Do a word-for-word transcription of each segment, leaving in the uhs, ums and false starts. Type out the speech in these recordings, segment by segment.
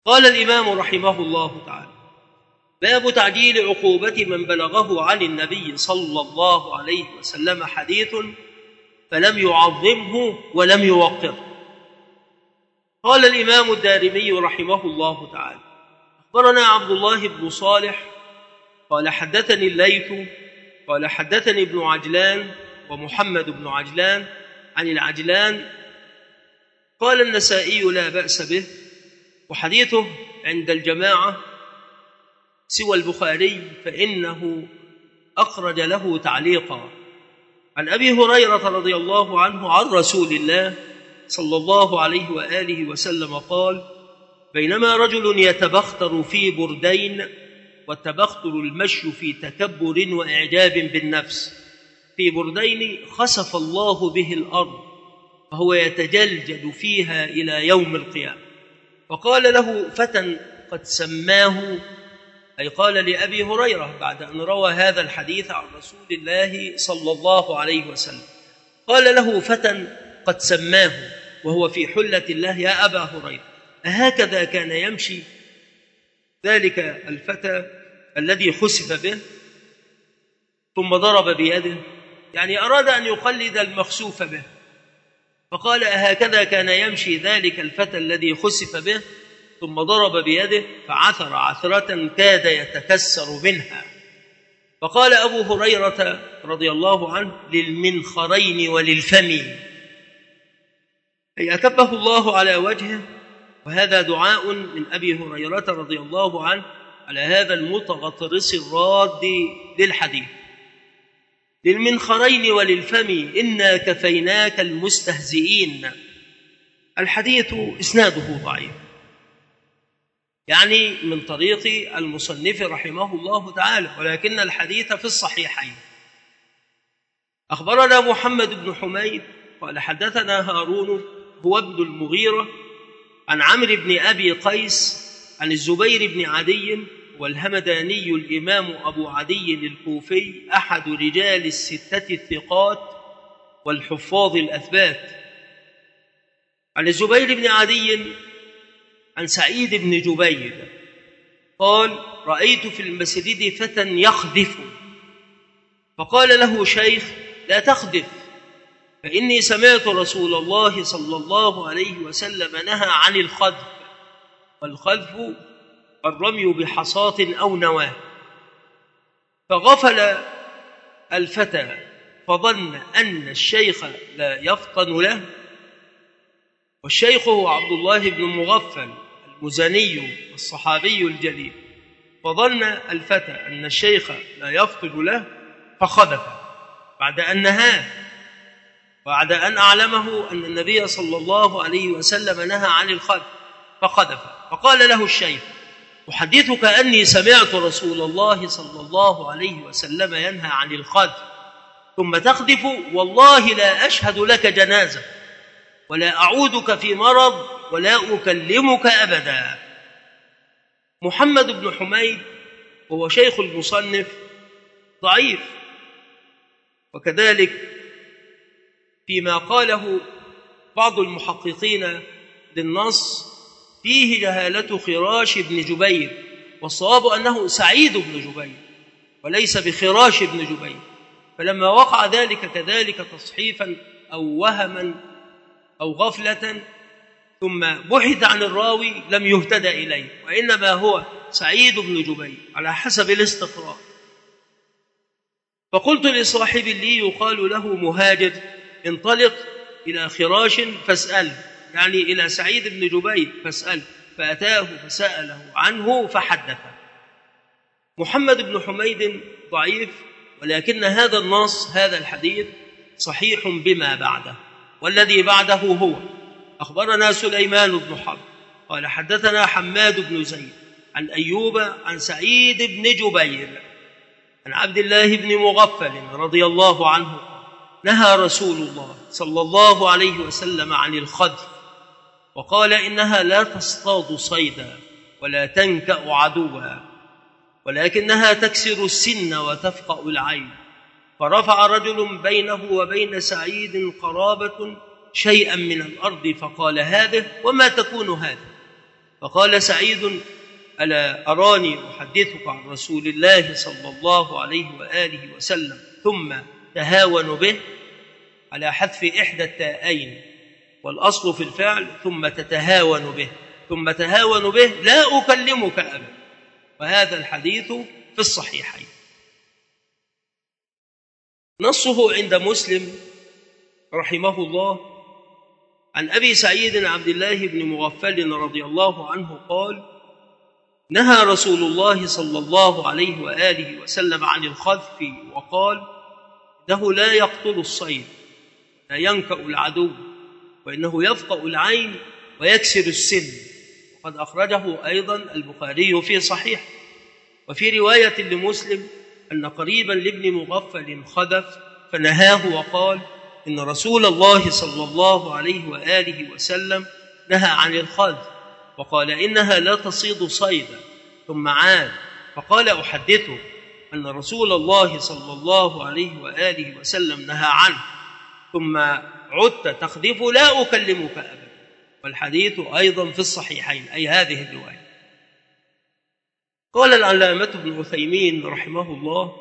قال الإمام رحمه الله تعالى: باب تعجيل عقوبة من بلغه عن النبي صلى الله عليه وسلم حديث فلم يعظمه ولم يوقره. قال الإمام الدارمي رحمه الله تعالى: أخبرنا عبد الله بن صالح قال حدثني الليث قال حدثني ابن عجلان ومحمد بن عجلان عن العجلان قال النسائي لا بأس به، وحديثه عند الجماعة سوى البخاري فإنه أخرج له تعليقا عن أبي هريرة رضي الله عنه عن رسول الله صلى الله عليه وآله وسلم قال: بينما رجل يتبختر في بردين، والتبختر المشي في تكبر وإعجاب بالنفس، في بردين خسف الله به الأرض فهو يتجلجل فيها إلى يوم القيامة. فقال له فتى قد سماه، أي قال لأبي هريرة بعد أن روى هذا الحديث عن رسول الله صلى الله عليه وسلم، قال له فتى قد سماه وهو في حلة الله: يا أبا هريرة، أهكذا كان يمشي ذلك الفتى الذي خسف به؟ ثم ضرب بيده، يعني أراد أن يقلد المخسوف به، فقال: أهكذا كان يمشي ذلك الفتى الذي خسف به؟ ثم ضرب بيده فعثر عثرة كاد يتكسر منها. فقال أبو هريرة رضي الله عنه: للمنخرين وللفم، أي أكبه الله على وجهه. وهذا دعاء من أبي هريرة رضي الله عنه على هذا المتغطرس الراد للحديث: للمنخرين وللفم إنا كفيناك المستهزئين. الحديث إسناده ضعيف، يعني من طريق المصنف رحمه الله تعالى، ولكن الحديث في الصحيحين. أخبرنا محمد بن حميد قال حدثنا هارون هو ابن المغيرة عن عمرو بن أبي قيس عن الزبير بن عدي والهمداني الإمام أبو عدي الكوفي أحد رجال الستة الثقات والحفاظ الأثبات، عن الزبير بن عدي عن سعيد بن جبير قال: رأيت في المسجد فتى يخذف، فقال له شيخ: لا تخذف، فإني سمعت رسول الله صلى الله عليه وسلم نهى عن الخذف، والخذف الرمي بحصاة أو نواة. فغفل الفتى فظن أن الشيخ لا يفطن له، والشيخ هو عبد الله بن مغفل المزني الصحابي الجليل، فظن الفتى أن الشيخ لا يفطن له فخذف بعد أن نهاه، بعد أن أعلمه أن النبي صلى الله عليه وسلم نهى عن الخذف، فخذف. فقال له الشيخ: أحدثك أني سمعت رسول الله صلى الله عليه وسلم ينهى عن الخذف ثم تخذف؟ والله لا أشهد لك جنازة ولا أعودك في مرض ولا أكلمك أبدا. محمد بن حميد وهو شيخ المصنف ضعيف، وكذلك فيما قاله بعض المحققين للنص فيه جهالة خراش بن جبير، والصواب أنه سعيد بن جبير وليس بخراش بن جبير، فلما وقع ذلك كذلك تصحيفا أو وهما أو غفلة ثم بحث عن الراوي لم يهتدى إليه، وإنما هو سعيد بن جبير على حسب الاستقراء. فقلت لصاحب لي يقال له مهاجر: انطلق إلى خراش فاسأله، يعني إلى سعيد بن جبير فاسأله، فأتاه فسأله عنه فحدثه. محمد بن حميد ضعيف، ولكن هذا النص هذا الحديث صحيح بما بعده، والذي بعده هو: أخبرنا سليمان بن حرب قال حدثنا حماد بن زيد عن أيوب عن سعيد بن جبير عن عبد الله بن مغفل رضي الله عنه: نهى رسول الله صلى الله عليه وسلم عن الخذف، وقال: إنها لا تصطاد صيدا ولا تنكأ عدوا، ولكنها تكسر السن وتفقأ العين. فرفع رجل بينه وبين سعيد قرابة شيئا من الأرض فقال: هذه وما تكون هذه؟ فقال سعيد: ألا أراني أحدثك عن رسول الله صلى الله عليه وآله وسلم ثم تهاون به، على حذف إحدى التاءين، والأصل في الفعل ثم تتهاون به، ثم تهاون به لا أكلمك أبدا. وهذا الحديث في الصحيحين. نصه عند مسلم رحمه الله عن أبي سعيد عبد الله بن مغفل رضي الله عنه قال: نهى رسول الله صلى الله عليه وآله وسلم عن الخذف، وقال: إنه لا يقتل الصيد، لا ينكأ العدو، وإنه يفقأ العين ويكسر السن. وقد أخرجه أيضا البخاري في صحيح. وفي رواية لمسلم أن قريبا لابن مغفل خذف فنهاه وقال: إن رسول الله صلى الله عليه وآله وسلم نهى عن الخذف، وقال: إنها لا تصيد صيدا. ثم عاد فقال: أحدثه أن رسول الله صلى الله عليه وآله وسلم نهى عنه، ثم عدت تخذف لا أكلمك أبدا. والحديث أيضا في الصحيحين، أي هذه الرواية. قال العلامة ابن عثيمين رحمه الله: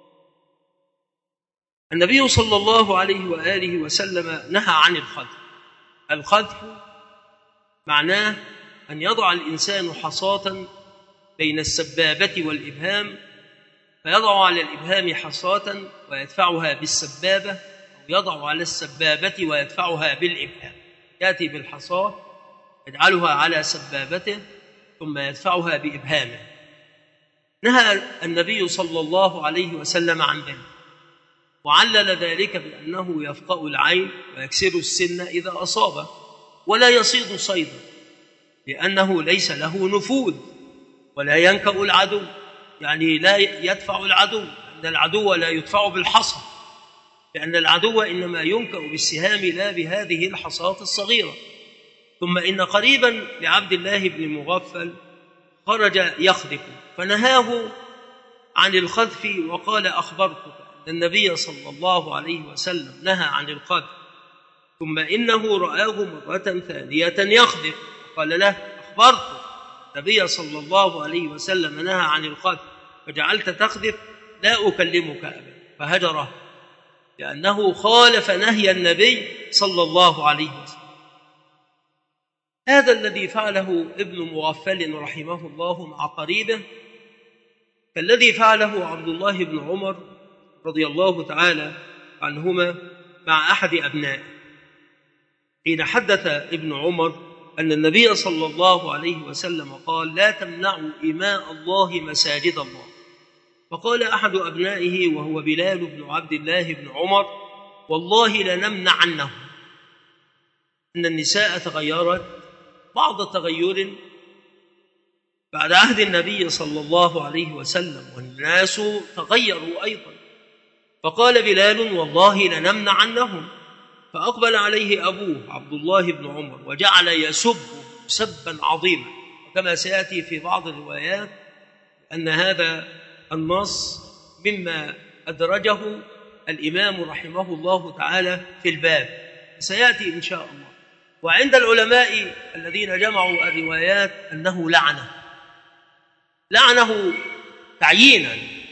النبي صلى الله عليه وآله وسلم نهى عن الخذف. الخذف معناه أن يضع الإنسان حصاة بين السبابة والإبهام، فيضع على الإبهام حصاة ويدفعها بالسبابة، أو يضع على السبابة ويدفعها بالإبهام. يأتي بالحصاة يجعلها على سبابته ثم يدفعها بإبهامه. نهى النبي صلى الله عليه وسلم عن ذلك، وعلل ذلك بأنه يفقأ العين ويكسر السن إذا أصابه، ولا يصيد صيدا لأنه ليس له نفوذ، ولا ينكأ العدو، يعني لا يدفع العدو، لأن العدو لا يدفع بالحصى، لأن العدو إنما ينكأ بالسهام لا بهذه الحصاة الصغيرة. ثم إن قريبا لعبد الله بن مغفل خرج يخذف فنهاه عن الخذف، وقال: أخبرتك أن النبي صلى الله عليه وسلم نهى عن الخذف، ثم إنه رآه مرة ثانية يخذف، قال له: أخبرتك النبي صلى الله عليه وسلم نهى عن الخذف فجعلت تخذف، لا أكلمك أبدا. فهجره لأنه خالف نهي النبي صلى الله عليه وسلم. هذا الذي فعله ابن مغفل رحمه الله مع قريبه كالذي فعله عبد الله بن عمر رضي الله تعالى عنهما مع أحد أبنائه، حين حدث ابن عمر أن النبي صلى الله عليه وسلم قال: لا تمنعوا إماء الله مساجد الله. فقال أحد أبنائه وهو بلال بن عبد الله بن عمر: والله لنمنعنه. أن النساء تغيرت بعض تغير بعد عهد النبي صلى الله عليه وسلم، والناس تغيروا أيضا. فقال بلال: والله لنمنعنهم. فأقبل عليه أبوه عبد الله بن عمر وجعل يسب سبا عظيما، وكما سيأتي في بعض الروايات أن هذا النص مما أدرجه الإمام رحمه الله تعالى في الباب، سيأتي إن شاء الله. وعند العلماء الذين جمعوا الروايات أنه لعنه لعنه تعيينا،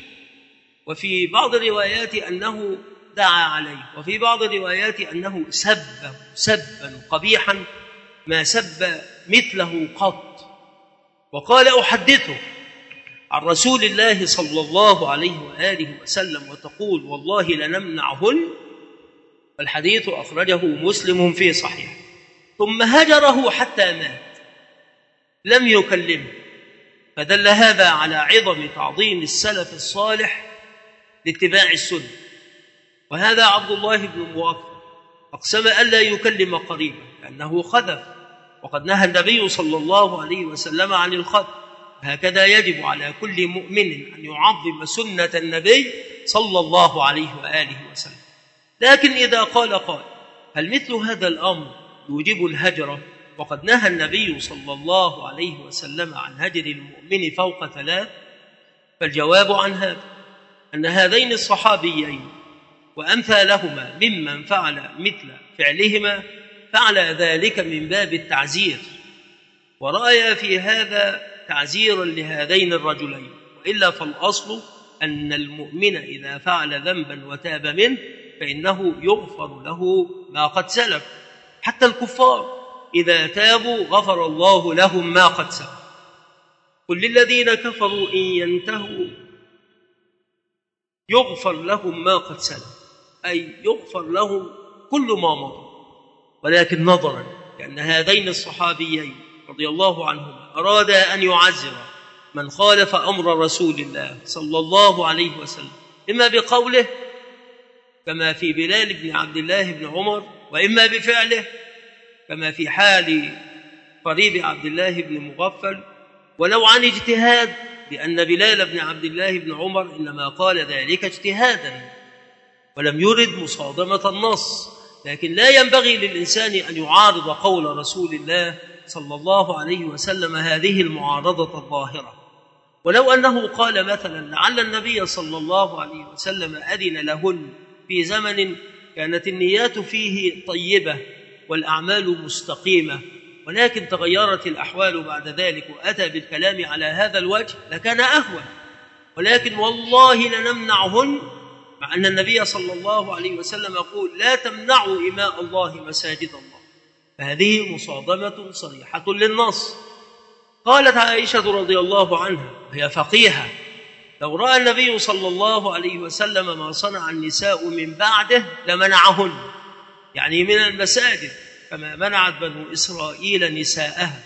وفي بعض الروايات أنه دعا عليه، وفي بعض الروايات أنه سبه سبا قبيحا ما سب مثله قط. وقال: أحدثه عن رسول الله صلى الله عليه وآله وسلم وتقول والله لنمنعهن. والحديث أخرجه مسلم في صحيح. ثم هجره حتى مات لم يكلمه، فدل هذا على عظم تعظيم السلف الصالح لاتباع السنة. وهذا عبد الله بن مغفل أقسم ألا يكلم قريبا لأنه خذف، وقد نهى النبي صلى الله عليه وسلم عن الخذف. هكذا يجب على كل مؤمن أن يعظم سنة النبي صلى الله عليه وآله وسلم. لكن إذا قال قائل: هل مثل هذا الأمر يوجب الهجرة؟ وقد نهى النبي صلى الله عليه وسلم عن هجر المؤمن فوق ثلاث. فالجواب عن هذا أن هذين الصحابيين وأمثالهما ممن فعل مثل فعلهما فعل ذلك من باب التعزير، ورأي في هذا تعزيرا لهذين الرجلين، وإلا فالأصل أن المؤمن إذا فعل ذنبا وتاب منه فإنه يغفر له ما قد سلف. حتى الكفار إذا تابوا غفر الله لهم ما قد سلف. قل للذين كفروا إن ينتهوا يغفر لهم ما قد سلف، أي يغفر لهم كل ما مضى. ولكن نظرا لأن هذين الصحابيين رضي الله عنهما أرادا أن يعزر من خالف أمر رسول الله صلى الله عليه وسلم، إما بقوله كما في بلال بن عبد الله بن عمر، وإما بفعله كما في حال قريب عبد الله بن مغفل، ولو عن اجتهاد، لأن بلال بن عبد الله بن عمر إنما قال ذلك اجتهادا ولم يرد مصادمة النص. لكن لا ينبغي للإنسان أن يعارض قول رسول الله صلى الله عليه وسلم هذه المعارضة الظاهرة. ولو أنه قال مثلا لعل النبي صلى الله عليه وسلم أذن لهن في زمن كانت النيات فيه طيبة والأعمال مستقيمة، ولكن تغيرت الأحوال بعد ذلك وأتى بالكلام على هذا الوجه لكان أهون. ولكن والله لنمنعهن، مع أن النبي صلى الله عليه وسلم يقول لا تمنعوا إماء الله مساجد الله، فهذه مصادمة صريحة للنص. قالت عائشة رضي الله عنها هي فقيهة: لو رأى النبي صلى الله عليه وسلم ما صنع النساء من بعده لمنعهن، يعني من المساجد كما منعت بنو إسرائيل نساءها.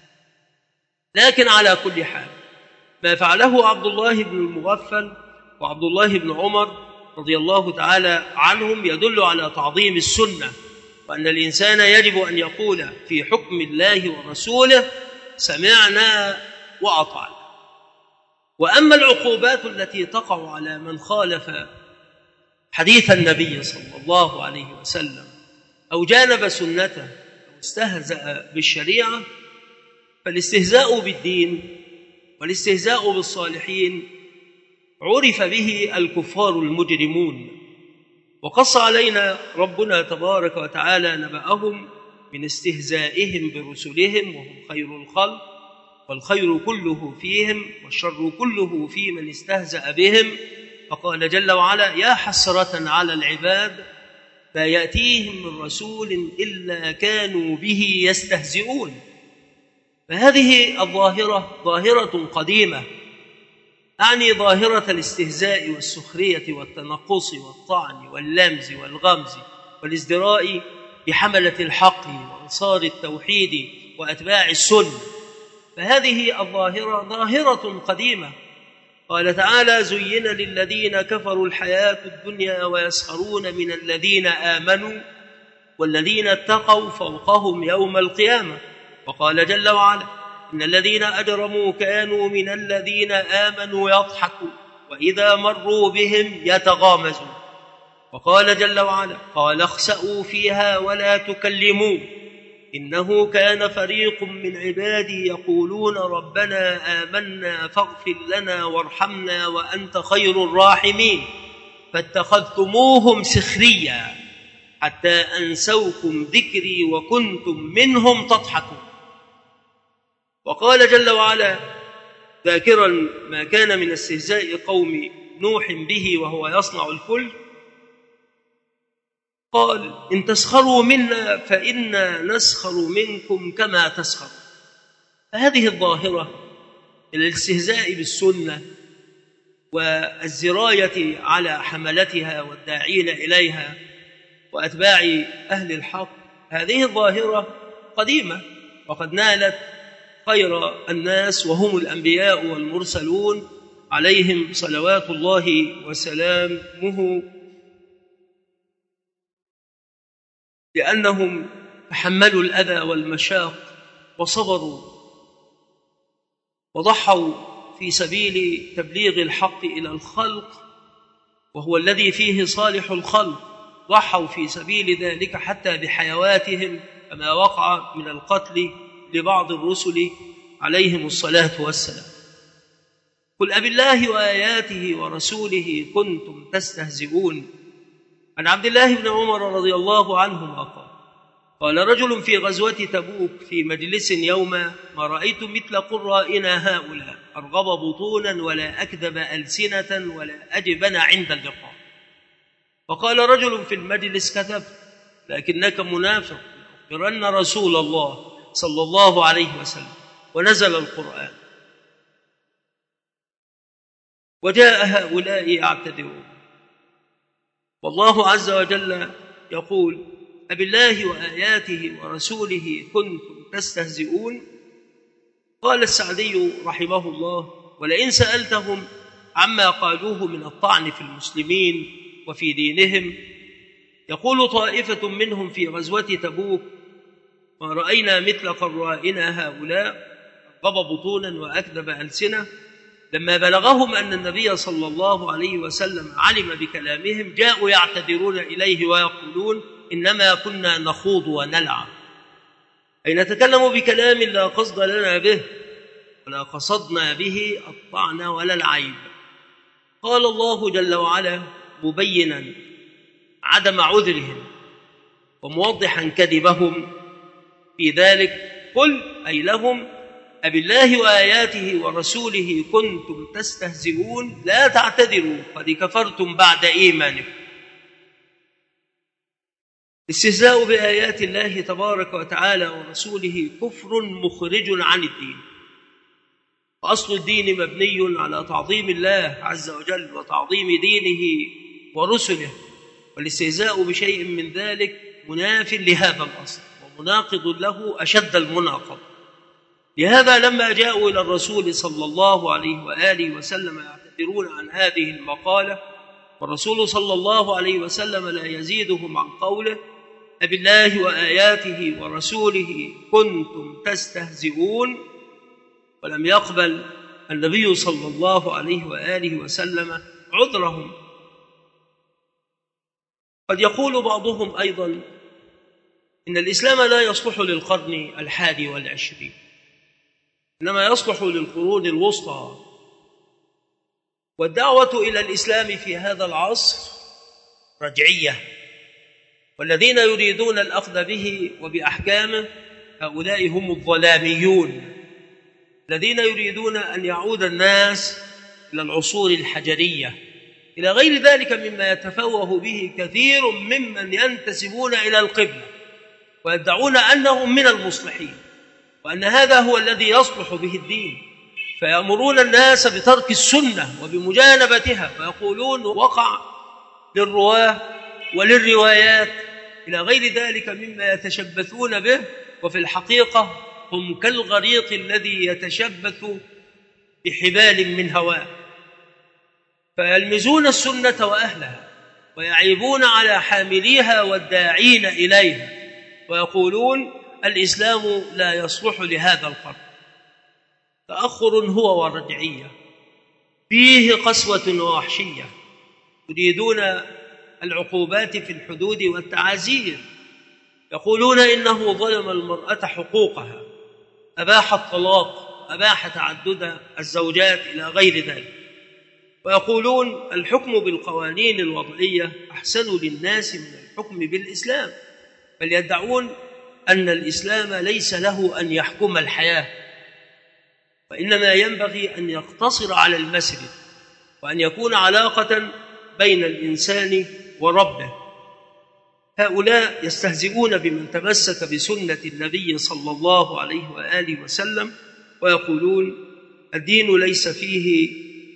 لكن على كل حال ما فعله عبد الله بن المغفل وعبد الله بن عمر رضي الله تعالى عنهم يدل على تعظيم السنة، وأن الإنسان يجب أن يقول في حكم الله ورسوله سمعنا وأطعنا. وأما العقوبات التي تقع على من خالف حديث النبي صلى الله عليه وسلم أو جانب سنته أو استهزأ بالشريعة، فالاستهزاء بالدين والاستهزاء بالصالحين عرف به الكفار المجرمون، وقص علينا ربنا تبارك وتعالى نبأهم من استهزائهم برسلهم وهم خير الخلق، والخير كله فيهم والشر كله في من استهزأ بهم. فقال جل وعلا: يا حسرة على العباد ما يأتيهم من رسول إلا كانوا به يستهزئون. فهذه الظاهرة ظاهرة قديمة، أعني ظاهرة الاستهزاء والسخرية والتنقص والطعن واللمز والغمز والازدراء بحملة الحق وأنصار التوحيد وأتباع السنة. فهذه الظاهرة ظاهرة قديمة. قال تعالى: زين للذين كفروا الحياة الدنيا ويسخرون من الذين آمنوا والذين اتقوا فوقهم يوم القيامة. وقال جل وعلا: إن الذين أجرموا كانوا من الذين آمنوا يضحكوا وإذا مروا بهم يتغامزون. وقال جل وعلا: قال اخسأوا فيها ولا تكلموا إنه كان فريق من عبادي يقولون ربنا آمنا فاغفر لنا وارحمنا وأنت خير الراحمين فاتخذتموهم سخريا حتى أنسوكم ذكري وكنتم منهم تضحكون. وقال جل وعلا ذاكرا ما كان من استهزاء قوم نوح به وهو يصنع الفلك: قال إن تسخروا منا فإنا نسخر منكم كما تسخرون. فهذه الظاهرة الاستهزاء بالسنة والزراية على حملتها والداعين إليها وأتباع أهل الحق، هذه الظاهرة قديمة وقد نالت خير الناس وهم الأنبياء والمرسلون عليهم صلوات الله وسلامه، لأنهم تحملوا الأذى والمشاق وصبروا وضحوا في سبيل تبليغ الحق إلى الخلق، وهو الذي فيه صالح الخلق. ضحوا في سبيل ذلك حتى بحيواتهم كما وقع من القتل لبعض الرسل عليهم الصلاة والسلام. قل أبالله وآياته ورسوله كنتم تستهزئون. عن عبد الله بن عمر رضي الله عنهما قال: قال رجل في غزوة تبوك في مجلس يوما: ما رأيت مثل قرائنا هؤلاء، أرغب بطونا ولا أكذب ألسنة ولا أجبن عند اللقاء. فقال رجل في المجلس: كذبت، لكنك منافق، لأخبرن رسول الله صلى الله عليه وسلم. ونزل القرآن. وجاء هؤلاء يعتذرون، والله عز وجل يقول: أبالله وآياته ورسوله كنتم تستهزئون؟ قال السعدي رحمه الله: ولئن سألتهم عما قالوه من الطعن في المسلمين وفي دينهم، يقول طائفة منهم في غزوة تبوك: ما رأينا مثل قرائنا هؤلاء، أرغب بطونا وأكذب ألسنة. لما بلغهم أن النبي صلى الله عليه وسلم علم بكلامهم جاءوا يعتذرون إليه ويقولون: إنما كنا نخوض ونلعب، أي نتكلم بكلام لا قصد لنا به ولا قصدنا به الطعن ولا العيب. قال الله جل وعلا مبينا عدم عذرهم وموضحا كذبهم في ذلك: قل أي لهم: أبالله وآياته ورسوله كنتم تستهزئون؟ لا تعتذروا قد كفرتم بعد إيمانكم. الاستهزاء بآيات الله تبارك وتعالى ورسوله كفر مخرج عن الدين، وأصل الدين مبني على تعظيم الله عز وجل وتعظيم دينه ورسله، والاستهزاء بشيء من ذلك مناف لهذا الأصل ومناقض له أشد المناقض. لهذا لما جاءوا إلى الرسول صلى الله عليه وآله وسلم يعتذرون عن هذه المقالة، والرسول صلى الله عليه وسلم لا يزيدهم عن قوله: أبالله وآياته ورسوله كنتم تستهزئون، ولم يقبل النبي صلى الله عليه وآله وسلم عذرهم. قد يقول بعضهم أيضا إن الإسلام لا يصلح للقرن الحادي والعشرين، إنما يصلح للقرون الوسطى، والدعوة إلى الإسلام في هذا العصر رجعية، والذين يريدون الأخذ به وبأحكامه هؤلاء هم الظلاميون الذين يريدون أن يعود الناس إلى العصور الحجرية، إلى غير ذلك مما يتفوه به كثير ممن ينتسبون إلى القبلة ويدعون أنهم من المصلحين، وأن هذا هو الذي يصلح به الدين، فيأمرون الناس بترك السنة وبمجانبتها، ويقولون وقع للرواه وللروايات إلى غير ذلك مما يتشبثون به، وفي الحقيقة هم كالغريق الذي يتشبث بحبال من هواء، فيلمزون السنة وأهلها ويعيبون على حامليها والداعين إليها، ويقولون الإسلام لا يصلح لهذا القرن. تأخر هو ورجعية فيه قسوة ووحشية، يريدون العقوبات في الحدود والتعازير، يقولون إنه ظلم المرأة حقوقها، أباح الطلاق، أباح تعدد الزوجات إلى غير ذلك، ويقولون الحكم بالقوانين الوضعية أحسن للناس من الحكم بالإسلام، بل يدعون أن الإسلام ليس له أن يحكم الحياة، وإنما ينبغي أن يقتصر على المسجد، وأن يكون علاقة بين الإنسان وربه. هؤلاء يستهزئون بمن تمسك بسنة النبي صلى الله عليه وآله وسلم، ويقولون الدين ليس فيه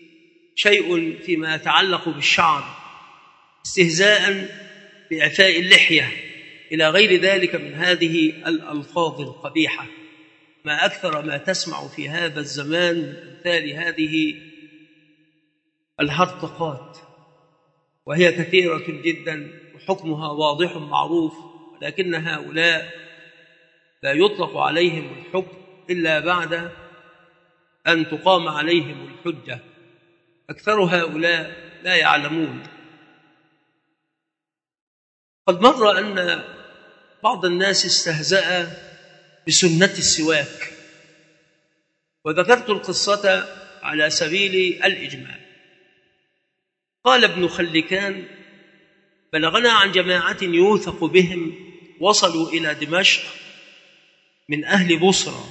شيء فيما يتعلق بالشعر، استهزاء بإعفاء اللحية إلى غير ذلك من هذه الألفاظ القبيحة. ما أكثر ما تسمع في هذا الزمان من أمثال هذه الهرطقات، وهي كثيرة جدا وحكمها واضح معروف، ولكن هؤلاء لا يطلق عليهم الحكم إلا بعد أن تقام عليهم الحجة. أكثر هؤلاء لا يعلمون. قد مر أن بعض الناس استهزأ بسنة السواك، وذكرت القصة على سبيل الإجمال. قال ابن خلكان: بلغنا عن جماعة يوثق بهم وصلوا إلى دمشق من أهل بصرى.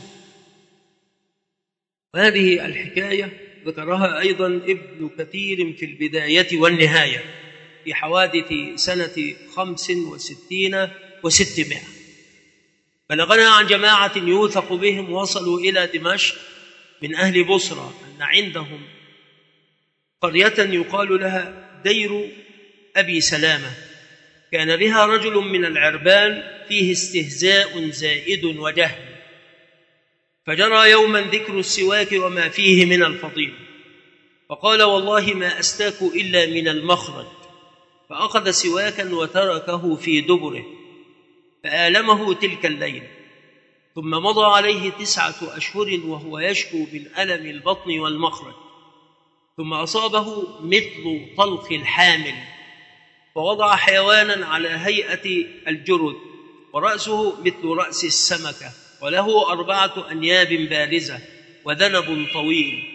وهذه الحكاية ذكرها أيضا ابن كثير في البداية والنهاية في حوادث سنة خمس وستين وستمائة. بلغنا عن جماعة يوثق بهم وصلوا إلى دمشق من أهل بصرى أن عندهم قرية يقال لها دير أبي سلامة، كان بها رجل من العربان فيه استهزاء زائد وجهل، فجرى يوما ذكر السواك وما فيه من الفضيلة، فقال والله ما أستاك إلا من المخرج، فأخذ سواكا وتركه في دبره فآلمه تلك الليلة، ثم مضى عليه تسعة أشهر وهو يشكو من ألم البطن والمخرج، ثم أصابه مثل طلق الحامل، فوضع حيوانا على هيئة الجرد ورأسه مثل رأس السمكة، وله أربعة أنياب بارزة وذنب طويل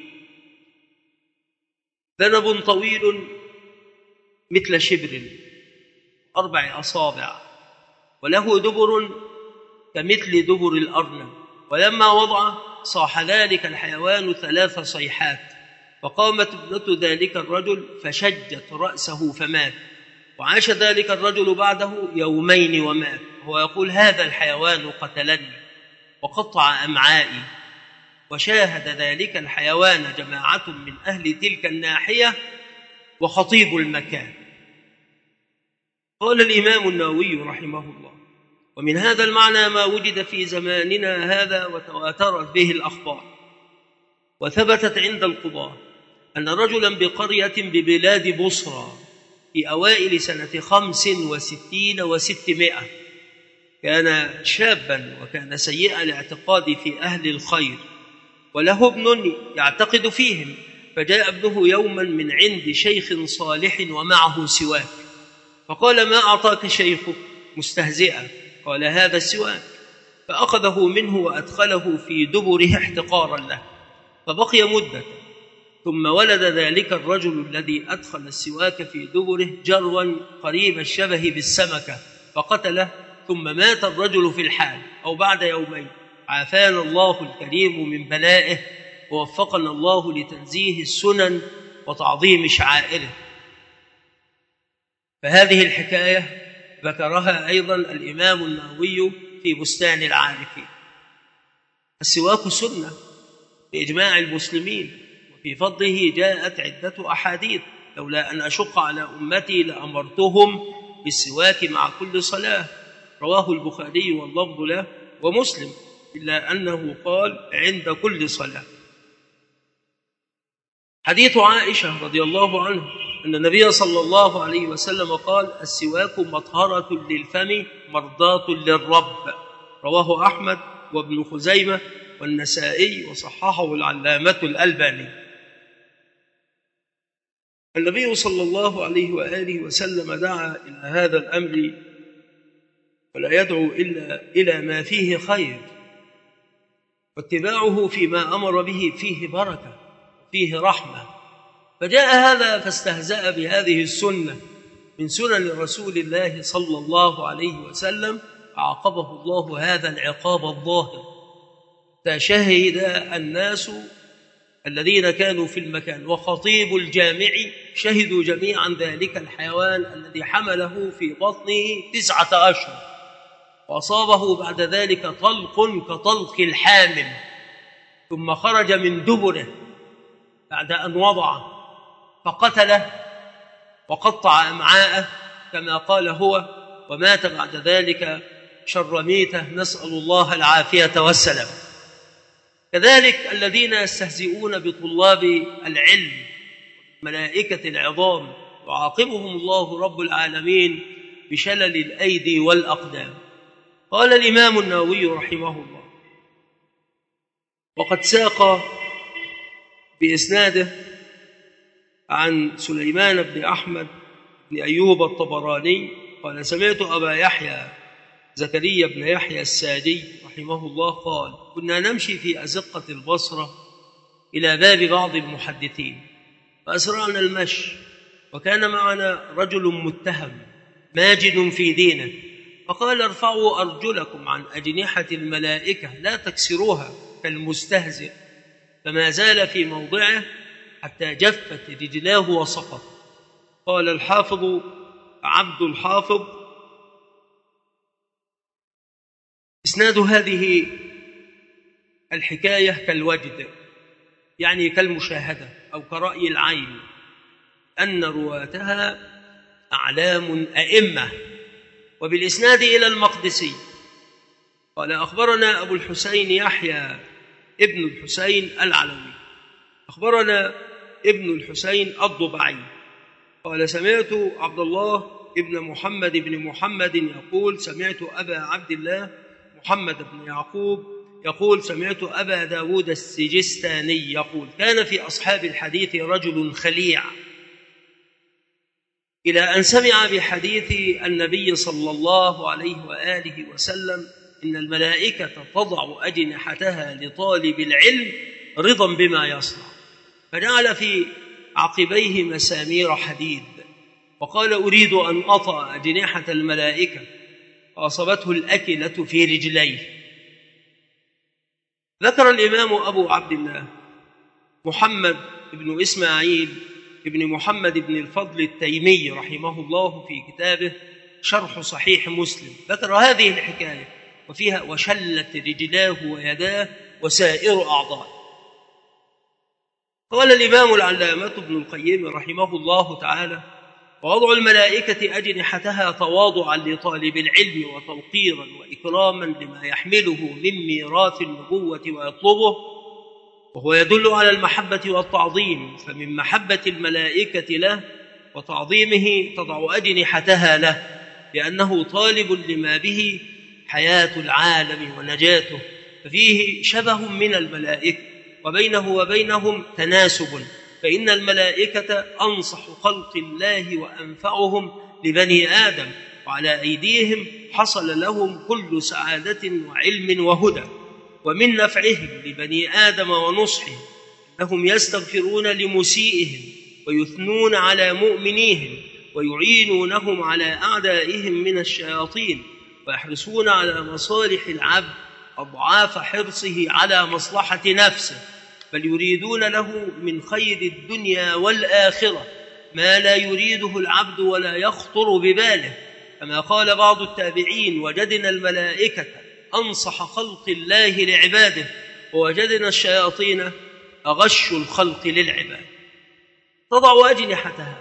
ذنب طويل مثل شبر أربع أصابع، وله دبر كمثل دبر الأرنب. ولما وضع صاح ذلك الحيوان ثلاث صيحات، فقامت ابنة ذلك الرجل فشجت رأسه فمات، وعاش ذلك الرجل بعده يومين ومات، هو يقول هذا الحيوان قتلني وقطع أمعائي. وشاهد ذلك الحيوان جماعة من أهل تلك الناحية وخطيب المكان. قال الإمام النووي رحمه الله: ومن هذا المعنى ما وجد في زماننا هذا وتواترت به الأخبار وثبتت عند القضاة أن رجلا بقرية ببلاد بصرى في أوائل سنة خمس وستين وستمائة كان شابا وكان سيء الاعتقاد في أهل الخير، وله ابن يعتقد فيهم، فجاء ابنه يوما من عند شيخ صالح ومعه سواك، فقال ما أعطاك شيخك؟ مستهزئا قال هذا السواك، فأخذه منه وأدخله في دبره احتقارا له، فبقي مدة، ثم ولد ذلك الرجل الذي أدخل السواك في دبره جروا قريب الشبه بالسمكة فقتله، ثم مات الرجل في الحال أو بعد يومين. عافانا الله الكريم من بلائه ووفقنا الله لتنزيه السنن وتعظيم شعائره. فهذه الحكاية ذكرها أيضا الإمام النووي في بستان العارفين. السواك سنة بإجماع المسلمين، وفي فضله جاءت عدة أحاديث: لولا أن أشق على أمتي لأمرتهم بالسواك مع كل صلاة، رواه البخاري واللفظ له ومسلم، إلا أنه قال عند كل صلاة. حديث عائشة رضي الله عنها أن النبي صلى الله عليه وسلم قال: السواك مطهرة للفم مرضاة للرب، رواه أحمد وابن خزيمة والنسائي وصححه العلامة الألباني. النبي صلى الله عليه وآله وسلم دعا إلى هذا الأمر، ولا يدعو إلا إلى ما فيه خير، واتباعه فيما أمر به فيه بركة فيه رحمة. فجاء هذا فاستهزأ بهذه السنة من سنن رسول الله صلى الله عليه وسلم، فعاقبه الله هذا العقاب الظاهر. فشهد الناس الذين كانوا في المكان وخطيب الجامع شهدوا جميعا ذلك الحيوان الذي حمله في بطنه تسعة أشهر، وأصابه بعد ذلك طلق كطلق الحامل، ثم خرج من دبره بعد أن وضعه فقتله وقطع أمعاءه كما قال هو، ومات بعد ذلك شرميته، نسأل الله العافية والسلام. كذلك الذين يستهزئون بطلاب العلم ملائكة العظام يعاقبهم الله رب العالمين بشلل الأيدي والأقدام. قال الإمام النووي رحمه الله: وقد ساق بإسناده عن سليمان بن أحمد بن أيوب الطبراني قال: سمعت أبا يحيى زكريا بن يحيى السادي رحمه الله قال: كنا نمشي في أزقة البصرة إلى باب بعض المحدثين، فأسرعنا المشي، وكان معنا رجل متهم ماجد في دينه، فقال ارفعوا أرجلكم عن أجنحة الملائكة لا تكسروها كالمستهزئ، فما زال في موضعه حتى جفت رجلاه وسقط. قال الحافظ عبد الحافظ: إسناد هذه الحكاية كالوجد، يعني كالمشاهدة أو كرأي العين، أن رواتها أعلام أئمة. وبالإسناد إلى المقدسي قال أخبرنا أبو الحسين يحيى ابن الحسين العلوي أخبرنا ابن الحسين الضبعي قال سمعت عبد الله ابن محمد بن محمد يقول سمعت أبا عبد الله محمد بن يعقوب يقول سمعت أبا داود السجستاني يقول كان في أصحاب الحديث رجل خليع، إلى أن سمع بحديث النبي صلى الله عليه وآله وسلم إن الملائكة تضع أجنحتها لطالب العلم رضا بما يصنع، فجعل في عقبيه مسامير حديد وقال أريد أن أطأ أجنحة الملائكة، فأصابته الأكلة في رجليه. ذكر الإمام أبو عبد الله محمد بن إسماعيل ابن محمد بن الفضل التيمي رحمه الله في كتابه شرح صحيح مسلم ذكر هذه الحكاية وفيها وشلت رجلاه ويداه وسائر أعضائه. قال الإمام العلامة ابن القيم رحمه الله تعالى ووضع الملائكة أجنحتها تواضعا لطالب العلم وتوقيرا وإكراما لما يحمله من ميراث النبوة ويطلبه، وهو يدل على المحبة والتعظيم، فمن محبة الملائكة له وتعظيمه تضع أجنحتها له لأنه طالب لما به حياة العالم ونجاته، ففيه شبه من الملائكة وبينه وبينهم تناسب، فإن الملائكة أنصح خلق الله وأنفعهم لبني آدم، وعلى أيديهم حصل لهم كل سعادة وعلم وهدى. ومن نفعهم لبني آدم ونصحهم أنهم يستغفرون لمسيئهم ويثنون على مؤمنيهم ويعينونهم على أعدائهم من الشياطين، ويحرصون على مصالح العبد أضعاف حرصه على مصلحة نفسه، بل يريدون له من خير الدنيا والآخرة ما لا يريده العبد ولا يخطر بباله، كما قال بعض التابعين وجدنا الملائكة أنصح خلق الله لعباده ووجدنا الشياطين أغش الخلق للعباد. تضع أجنحتها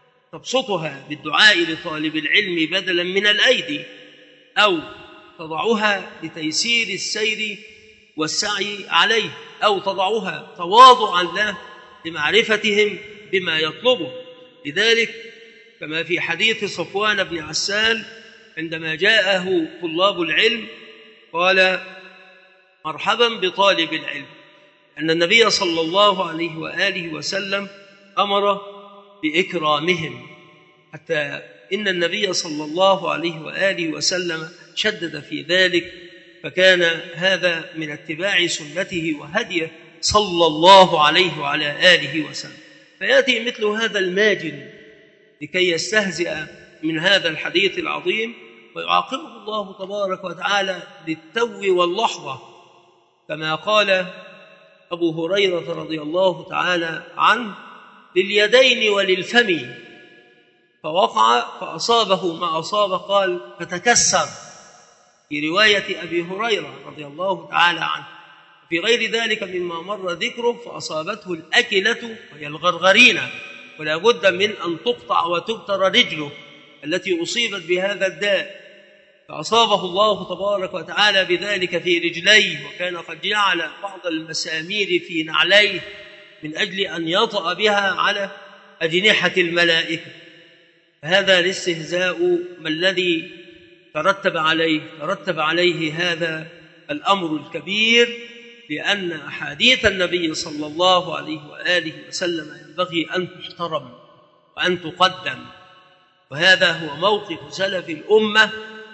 تبسطها بالدعاء لطالب العلم بدلا من الأيدي، أو تضعها لتيسير السير والسعي عليه، أو تضعها تواضعا له لمعرفتهم بما يطلبه. لذلك كما في حديث صفوان بن عسال عندما جاءه طلاب العلم قال مرحبا بطالب العلم، أن النبي صلى الله عليه وآله وسلم أمر بإكرامهم، حتى إن النبي صلى الله عليه وآله وسلم شدد في ذلك، فكان هذا من اتباع سنته وهديه صلى الله عليه وعلى آله وسلم. فيأتي مثل هذا الماجن لكي يستهزئ من هذا الحديث العظيم ويعاقبه الله تبارك وتعالى للتو واللحظة، كما قال أبو هريرة رضي الله تعالى عنه لليدين وللفم، فوقع فأصابه ما أصاب، قال فتكسر، في رواية أبي هريرة رضي الله تعالى عنه. في غير ذلك مما مر ذكره فأصابته الأكلة وهي الغرغرينة، ولا بد من أن تقطع وتبتر رجله التي أصيبت بهذا الداء، فأصابه الله تبارك وتعالى بذلك في رجليه، وكان قد جعل بعض المسامير في نعليه من أجل أن يطأ بها على أجنحة الملائكة. هذا الاستهزاء ما الذي ترتب عليه؟ ترتب عليه هذا الأمر الكبير، لأن أحاديث النبي صلى الله عليه وآله وسلم ينبغي أن تحترم وأن تقدم، وهذا هو موقف سلف الأمة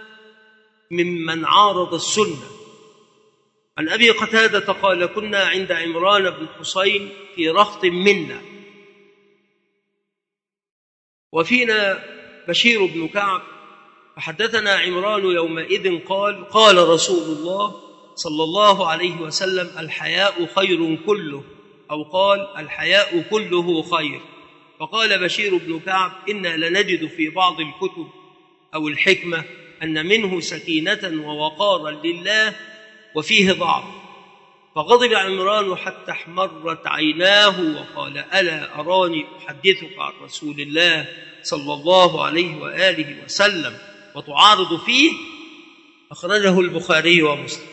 ممن عارض السنة. عن أبي قتادة قال كنا عند عمران بن حسين في رهط منا، وفينا بشير بن كعب فحدثنا عمران يومئذ قال قال رسول الله صلى الله عليه وسلم: الحياء خير كله، أو قال: الحياء كله خير. فقال بشير بن كعب: إنا لنجد في بعض الكتب أو الحكمة أن منه سكينة ووقارا لله وفيه ضعف. فغضب عمران حتى احمرت عيناه وقال: ألا أراني أحدثك عن رسول الله صلى الله عليه وآله وسلم وتعارض فيه؟ أخرجه البخاري ومسلم.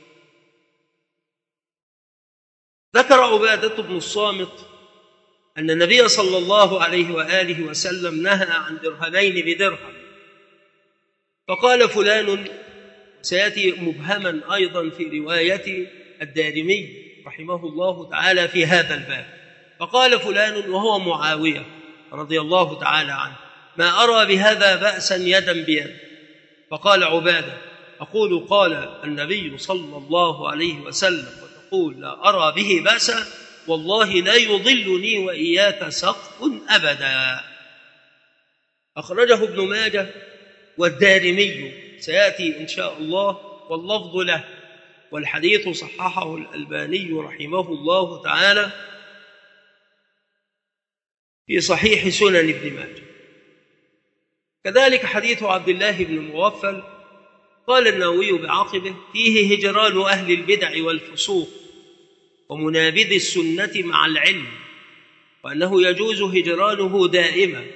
ذكر عبادة بن الصامت أن النبي صلى الله عليه وآله وسلم نهى عن درهمين بدرهم، فقال فلان، سيأتي مبهما أيضا في رواية الدارمي رحمه الله تعالى في هذا الباب، فقال فلان وهو معاوية رضي الله تعالى عنه: ما أرى بهذا بأسا يدا بيد. فقال عبادة: أقول قال النبي صلى الله عليه وسلم وتقول لا أرى به بأسا، والله لا يضلني وإياك سقف أبدا. أخرجه ابن ماجه والدارمي، سيأتي إن شاء الله، واللفظ له، والحديث صححه الألباني رحمه الله تعالى في صحيح سنن ابن ماجه. كذلك حديث عبد الله بن مغفل قال النووي بعقبه: فيه هجران أهل البدع والفسوق ومنابذ السنة مع العلم، وأنه يجوز هجرانه دائما،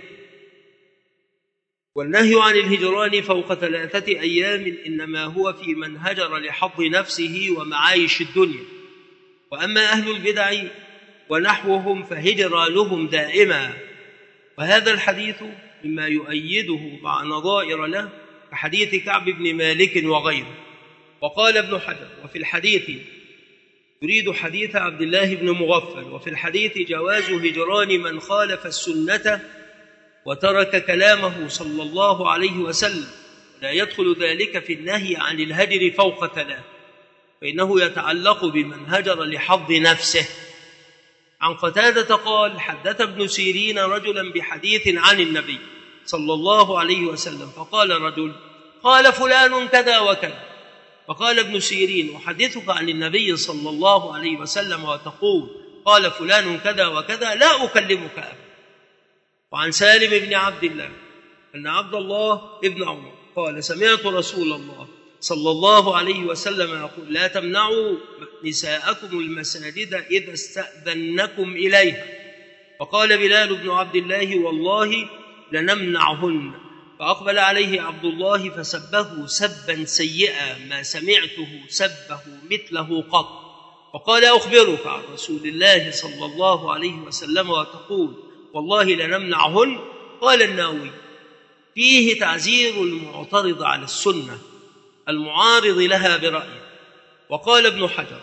والنهي عن الهجران فوق ثلاثة أيام إنما هو في من هجر لحظ نفسه ومعايش الدنيا. وأما أهل البدع ونحوهم فهجرانهم دائما. وهذا الحديث مما يؤيده مع نظائر له كحديث كعب بن مالك وغيره. وقال ابن حجر: وفي الحديث، يريد حديث عبد الله بن مغفل، وفي الحديث جواز هجران من خالف السنة وترك كلامه صلى الله عليه وسلم، لا يدخل ذلك في النهي عن الهجر فوق ثلاث، فإنه يتعلق بمن هجر لحظ نفسه. عن قتادة قال: حدث ابن سيرين رجلا بحديث عن النبي صلى الله عليه وسلم، فقال رجل: قال فلان كذا وكذا. فقال ابن سيرين: أحدثك عن النبي صلى الله عليه وسلم وتقول قال فلان كذا وكذا، لا أكلمك أبدا. وعن سالم بن عبد الله أن عبد الله ابن عمر قال: سمعت رسول الله صلى الله عليه وسلم يقول: لا تمنعوا نساءكم المساجد إذا استأذنكم إليها. فقال بلال بن عبد الله: والله لنمنعهن. فأقبل عليه عبد الله فسبه سبا سيئا ما سمعته سبه مثله قط، وقال: أخبرك عن رسول الله صلى الله عليه وسلم وتقول والله لنمنعهن؟ قال النووي: فيه تعزير المعترض على السنة المعارض لها برأيه. وقال ابن حجر: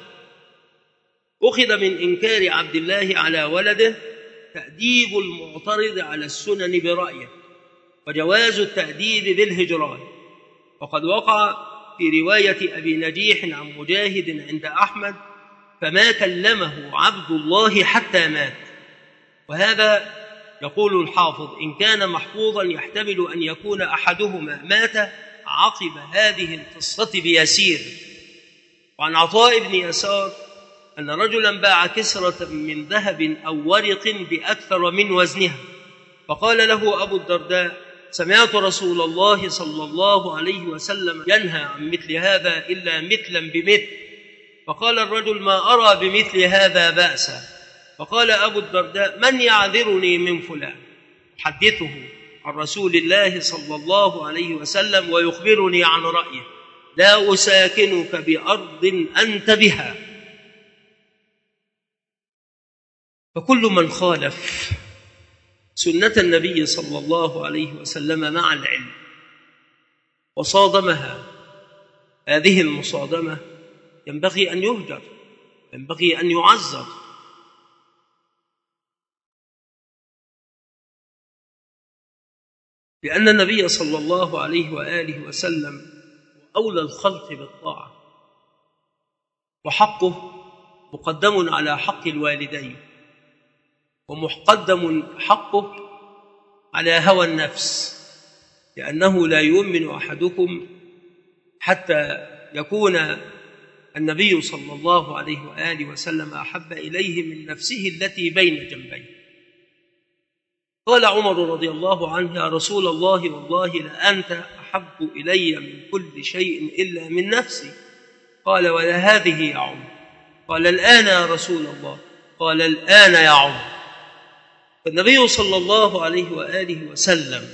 أخذ من إنكار عبد الله على ولده تأديب المعترض على السنن برأيه، وجواز التأديب بالهجران. وقد وقع في رواية أبي نجيح عن مجاهد عند أحمد: فما كلمه عبد الله حتى مات. وهذا يقول الحافظ إن كان محفوظا يحتمل أن يكون أحدهما مات عقب هذه القصة بيسير. وعن عطاء بن يسار أن رجلا باع كسرة من ذهب أو ورق بأكثر من وزنها، فقال له أبو الدرداء: سمعت رسول الله صلى الله عليه وسلم ينهى عن مثل هذا إلا مثلا بمثل. فقال الرجل: ما أرى بمثل هذا بأسا. فقال أبو الدرداء: من يعذرني من فلان حدثه عن رسول الله صلى الله عليه وسلم ويخبرني عن رأيه، لا أساكنك بأرض أنت بها. فكل من خالف سنة النبي صلى الله عليه وسلم مع العلم وصادمها هذه المصادمة ينبغي أن يهجر، ينبغي أن يعزر. لأن النبي صلى الله عليه وآله وسلم أولى الخلق بالطاعة، وحقه مقدم على حق الوالدين، ومقدم حقه على هوى النفس، لأنه لا يؤمن أحدكم حتى يكون النبي صلى الله عليه وآله وسلم أحب إليه من نفسه التي بين جنبيه. قال عمر رضي الله عنه: يا رسول الله، والله لأنت أحب إلي من كل شيء إلا من نفسي. قال: ولا هذه يا عمر؟ قال: الآن يا رسول الله. قال: الآن يا عمر. فالنبي صلى الله عليه وآله وسلم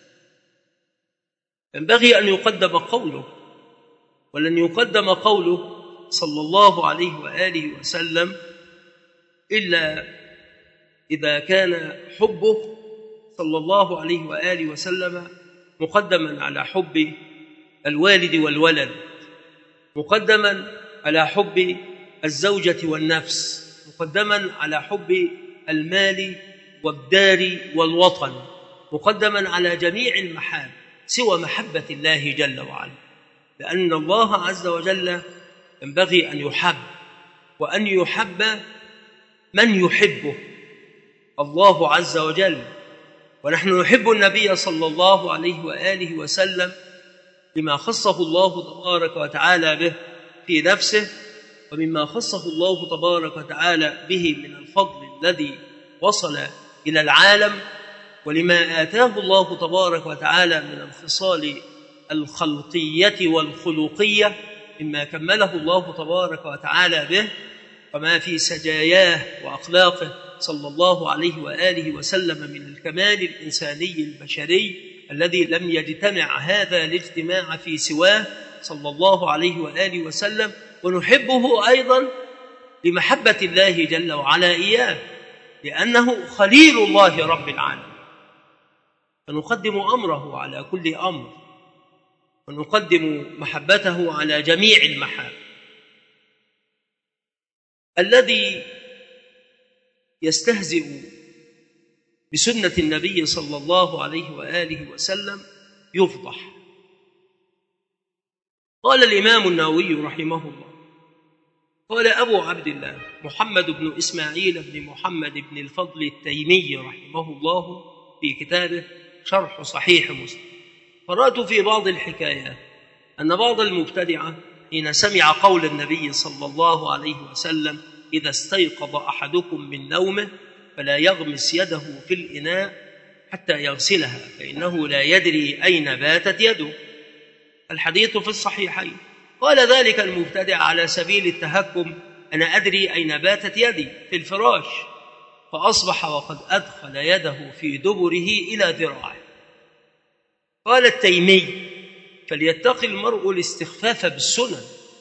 ينبغي أن يقدم قوله، ولن يقدم قوله صلى الله عليه وآله وسلم إلا إذا كان حبه صلى الله عليه وآله وسلم مقدما على حب الوالد والولد، مقدما على حب الزوجة والنفس، مقدما على حب المال والدار والوطن، مقدما على جميع المحاب سوى محبة الله جل وعلا، لأن الله عز وجل ينبغي أن يحب، وأن يحب من يحبه الله عز وجل. ونحن نحب النبي صلى الله عليه وآله وسلم بما خصه الله تبارك وتعالى به في نفسه، ومما خصه الله تبارك وتعالى به من الفضل الذي وصل إلى العالم، ولما آتاه الله تبارك وتعالى من الخصال الخلقية والخلقية مما كمله الله تبارك وتعالى به، وما في سجاياه وأخلاقه صلى الله عليه وآله وسلم من الكمال الإنساني البشري الذي لم يجتمع هذا الاجتماع في سواه صلى الله عليه وآله وسلم. ونحبه أيضا لمحبة الله جل وعلا إياه، لأنه خليل الله رب العالمين، فنقدم أمره على كل أمر، ونقدم محبته على جميع المحاب. الذي يستهزئ بسنة النبي صلى الله عليه وآله وسلم يفضح. قال الإمام النووي رحمه الله: قال أبو عبد الله محمد بن إسماعيل بن محمد بن الفضل التيمي رحمه الله في كتابه شرح صحيح مسلم: قرأت في بعض الحكايات أن بعض المبتدعة حين سمع قول النبي صلى الله عليه وسلم: إذا استيقظ أحدكم من نومه فلا يغمس يده في الإناء حتى يغسلها فإنه لا يدري أين باتت يده. الحديث في الصحيحين. قال ذلك المبتدع على سبيل التهكم: أنا أدري أين باتت يدي، في الفراش، فأصبح وقد أدخل يده في دبره إلى ذراعه. قال التيمي: فليتقي المرء الاستخفاف بالسنن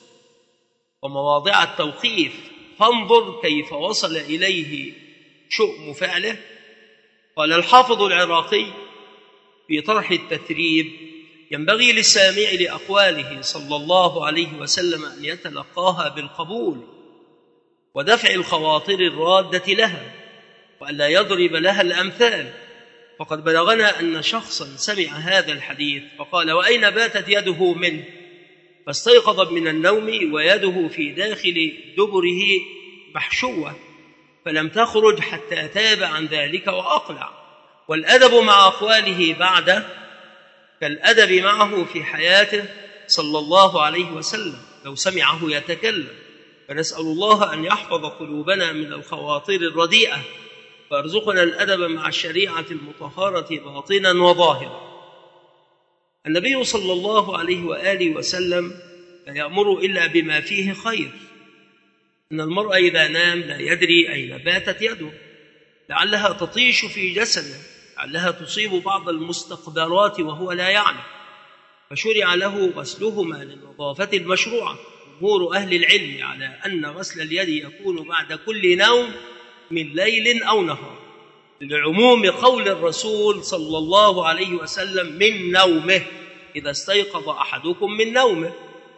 ومواضع التوقيف، فانظر كيف وصل إليه شؤم فعله. قال الحافظ العراقي في طرح التثريب: ينبغي للسامع لأقواله صلى الله عليه وسلم أن يتلقاها بالقبول ودفع الخواطر الرادة لها، وأن لا يضرب لها الأمثال. فقد بلغنا أن شخصا سمع هذا الحديث فقال: وأين باتت يده منه؟ فاستيقظ من النوم ويده في داخل دبره محشوة، فلم تخرج حتى تاب عن ذلك وأقلع. والأدب مع أقواله بعده كالأدب معه في حياته صلى الله عليه وسلم لو سمعه يتكلم. فنسأل الله أن يحفظ قلوبنا من الخواطر الرديئة، فارزقنا الأدب مع الشريعة المطهرة باطنا وظاهرا. النبي صلى الله عليه وآله وسلم لا يأمر إلا بما فيه خير. إن المرء إذا نام لا يدري أين باتت يده، لعلها تطيش في جسده، لعلها تصيب بعض المستقدرات وهو لا يعلم، فشرع له غسلهما للنظافة المشروعة. جمهور أهل العلم على أن غسل اليد يكون بعد كل نوم من ليل أو نهار، لعموم قول الرسول صلى الله عليه وسلم: من نومه، إذا استيقظ أحدكم من نومه.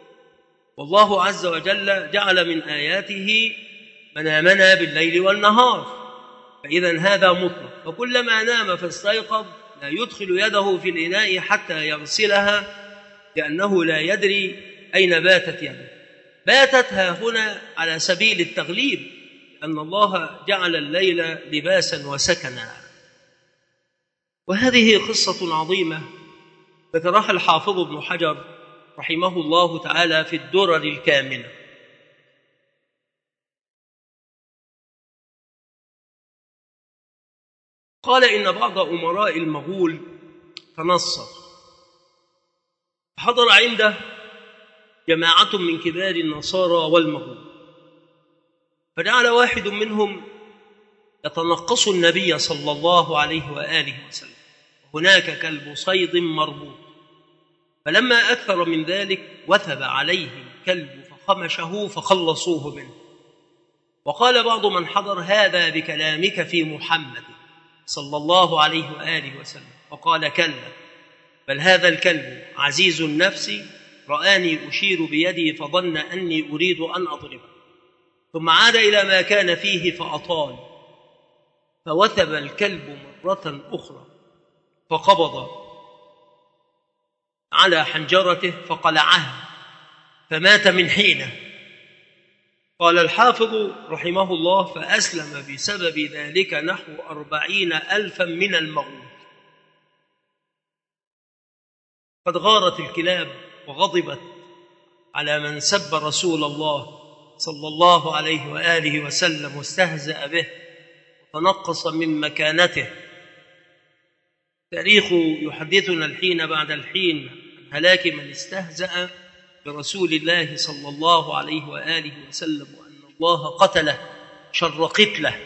والله عز وجل جعل من آياته منامنا بالليل والنهار، فإذا هذا مطلق. فكلما نام فاستيقظ لا يدخل يده في الإناء حتى يغسلها، لأنه لا يدري أين باتت يده. باتت ها هنا على سبيل التغليب، لأن الله جعل الليل لباسا وسكنا. وهذه قصة عظيمة ذكرها الحافظ ابن حجر رحمه الله تعالى في الدرر الكامنة. قال إن بعض أمراء المغول تنصر، حضر عنده جماعة من كبار النصارى والمغول، فجعل واحد منهم يتنقص النبي صلى الله عليه وآله وسلم، هناك كلب صيد مربوط، فلما أكثر من ذلك وثب عليه الكلب فخمشه فخلصوه منه. وقال بعض من حضر هذا بكلامك في محمد صلى الله عليه وآله وسلم، وقال كلا، بل هذا الكلب عزيز النفس رآني أشير بيدي فظن أني أريد أن أضربه، ثم عاد إلى ما كان فيه فأطال، فوثب الكلب مرة أخرى فقبض على حنجرته فقلعها فمات من حينه. قال الحافظ رحمه الله فأسلم بسبب ذلك نحو أربعين ألفا من المغول. قد غارت الكلاب وغضبت على من سب رسول الله صلى الله عليه وآله وسلم واستهزأ به وتنقص من مكانته. تاريخ يحدثنا الحين بعد الحين عن هلاك من استهزأ برسول الله صلى الله عليه وآله وسلم، وأن الله قتله شر قتله.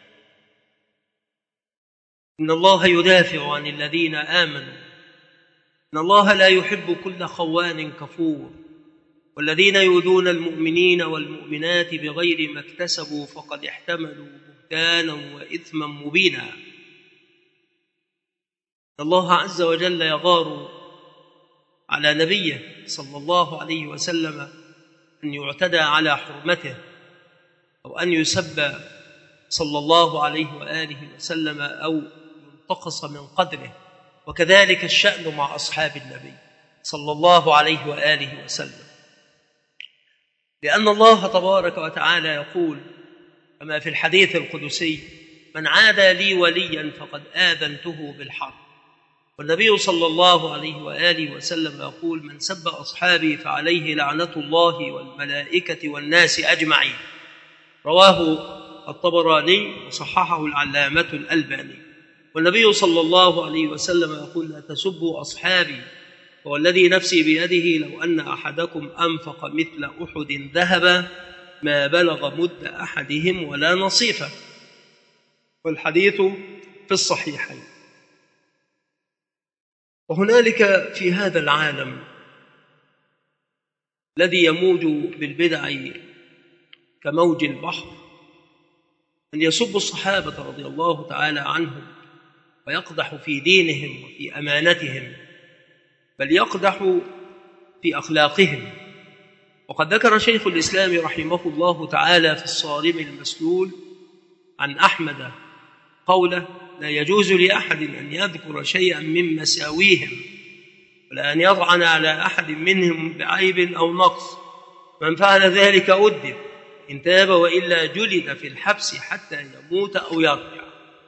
إن الله يدافع عن الذين آمنوا، إن الله لا يحب كل خوان كفور، والذين يؤذون المؤمنين والمؤمنات بغير ما اكتسبوا فقد احتملوا بهتانا وإثما مبينا. الله عز وجل يغار على نبيه صلى الله عليه وسلم أن يعتدى على حرمته أو أن يسب صلى الله عليه وآله وسلم أو ينتقص من قدره، وكذلك الشأن مع أصحاب النبي صلى الله عليه وآله وسلم، لأن الله تبارك وتعالى يقول كما في الحديث القدسي: من عادى لي وليا فقد آذنته بالحرب. والنبي صلى الله عليه وآله وسلم يقول: من سب أصحابي فعليه لعنة الله والملائكة والناس أجمعين. رواه الطبراني وصححه العلامة الألباني. والنبي صلى الله عليه وسلم يقول: لا تسبوا أصحابي، والذي نفسي بيده لو أن أحدكم أنفق مثل أحد ذهبا ما بلغ مد أحدهم ولا نصيفه. والحديث في الصحيحين. وهنالك في هذا العالم الذي يموج بالبدع كموج البحر من يسب الصحابة رضي الله تعالى عنهم ويقدح في دينهم وفي أمانتهم، بل يقدح في أخلاقهم. وقد ذكر شيخ الإسلام رحمه الله تعالى في الصارم المسلول عن أحمد قوله: لا يجوز لأحد أن يذكر شيئا من مساويهم ولا أن يطعن على أحد منهم بعيب أو نقص، من فعل ذلك أدب إن تاب وإلا جلد في الحبس حتى يموت أو يرجع.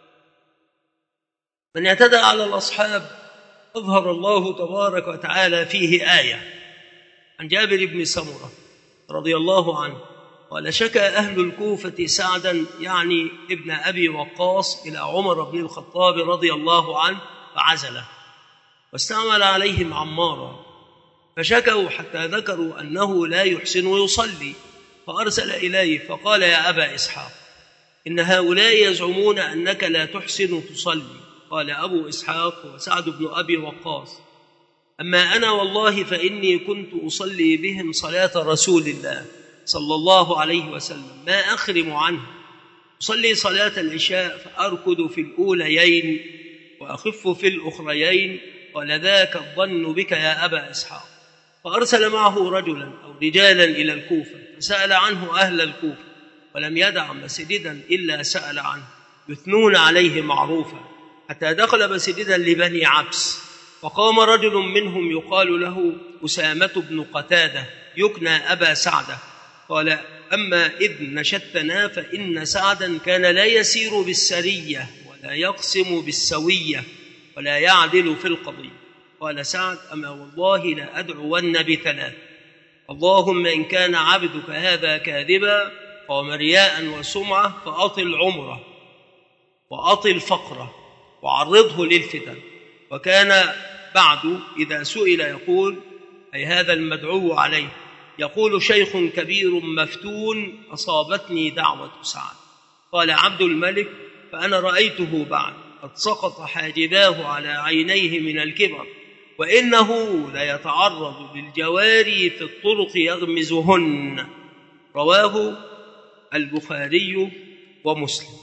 من اعتدى على الأصحاب أظهر الله تبارك وتعالى فيه آية عن جابر بن سمرة رضي الله عنه قال: شكى أهل الكوفة سعدا يعني ابن أبي وقاص إلى عمر بن الخطاب رضي الله عنه فعزله، واستعمل عليهم عمارا، فشكوا حتى ذكروا أنه لا يحسن يصلي، فأرسل إليه فقال: يا أبا إسحاق، إن هؤلاء يزعمون أنك لا تحسن تصلي. قال أبو إسحاق وسعد بن أبي وقاص: أما أنا والله فإني كنت أصلي بهم صلاة رسول الله صلى الله عليه وسلم ما أخرم عنه، أصلي صلاة العشاء فأركض في الأوليين وأخف في الأخريين، ولذاك الظن بك يا أبا إسحاق. فأرسل معه رجلا أو رجالا إلى الكوفة فسأل عنه أهل الكوفة، ولم يدع مسجدا إلا سأل عنه يثنون عليه معروفا، حتى دخل مسجدا لبني عبس، وقام رجل منهم يقال له أسامة بن قتادة يكنى أبا سعدة، قال: أما إذ نشدتنا فإن سعدا كان لا يسير بالسرية ولا يقسم بالسوية ولا يعدل في القضية. قال سعد: أما والله لا أدعون بثلاث: اللهم إن كان عبدك هذا كاذبا قام رياء وسمعة فأطل عمره وأطل فقره وعرضه للفتن. وكان بعد إذا سئل يقول: أي هذا المدعو عليه، يقول: شيخ كبير مفتون أصابتني دعوة سعد. قال عبد الملك: فأنا رأيته بعد قد سقط حاجباه على عينيه من الكبر، وإنه ليتعرض للجواري في الطرق يغمزهن. رواه البخاري ومسلم.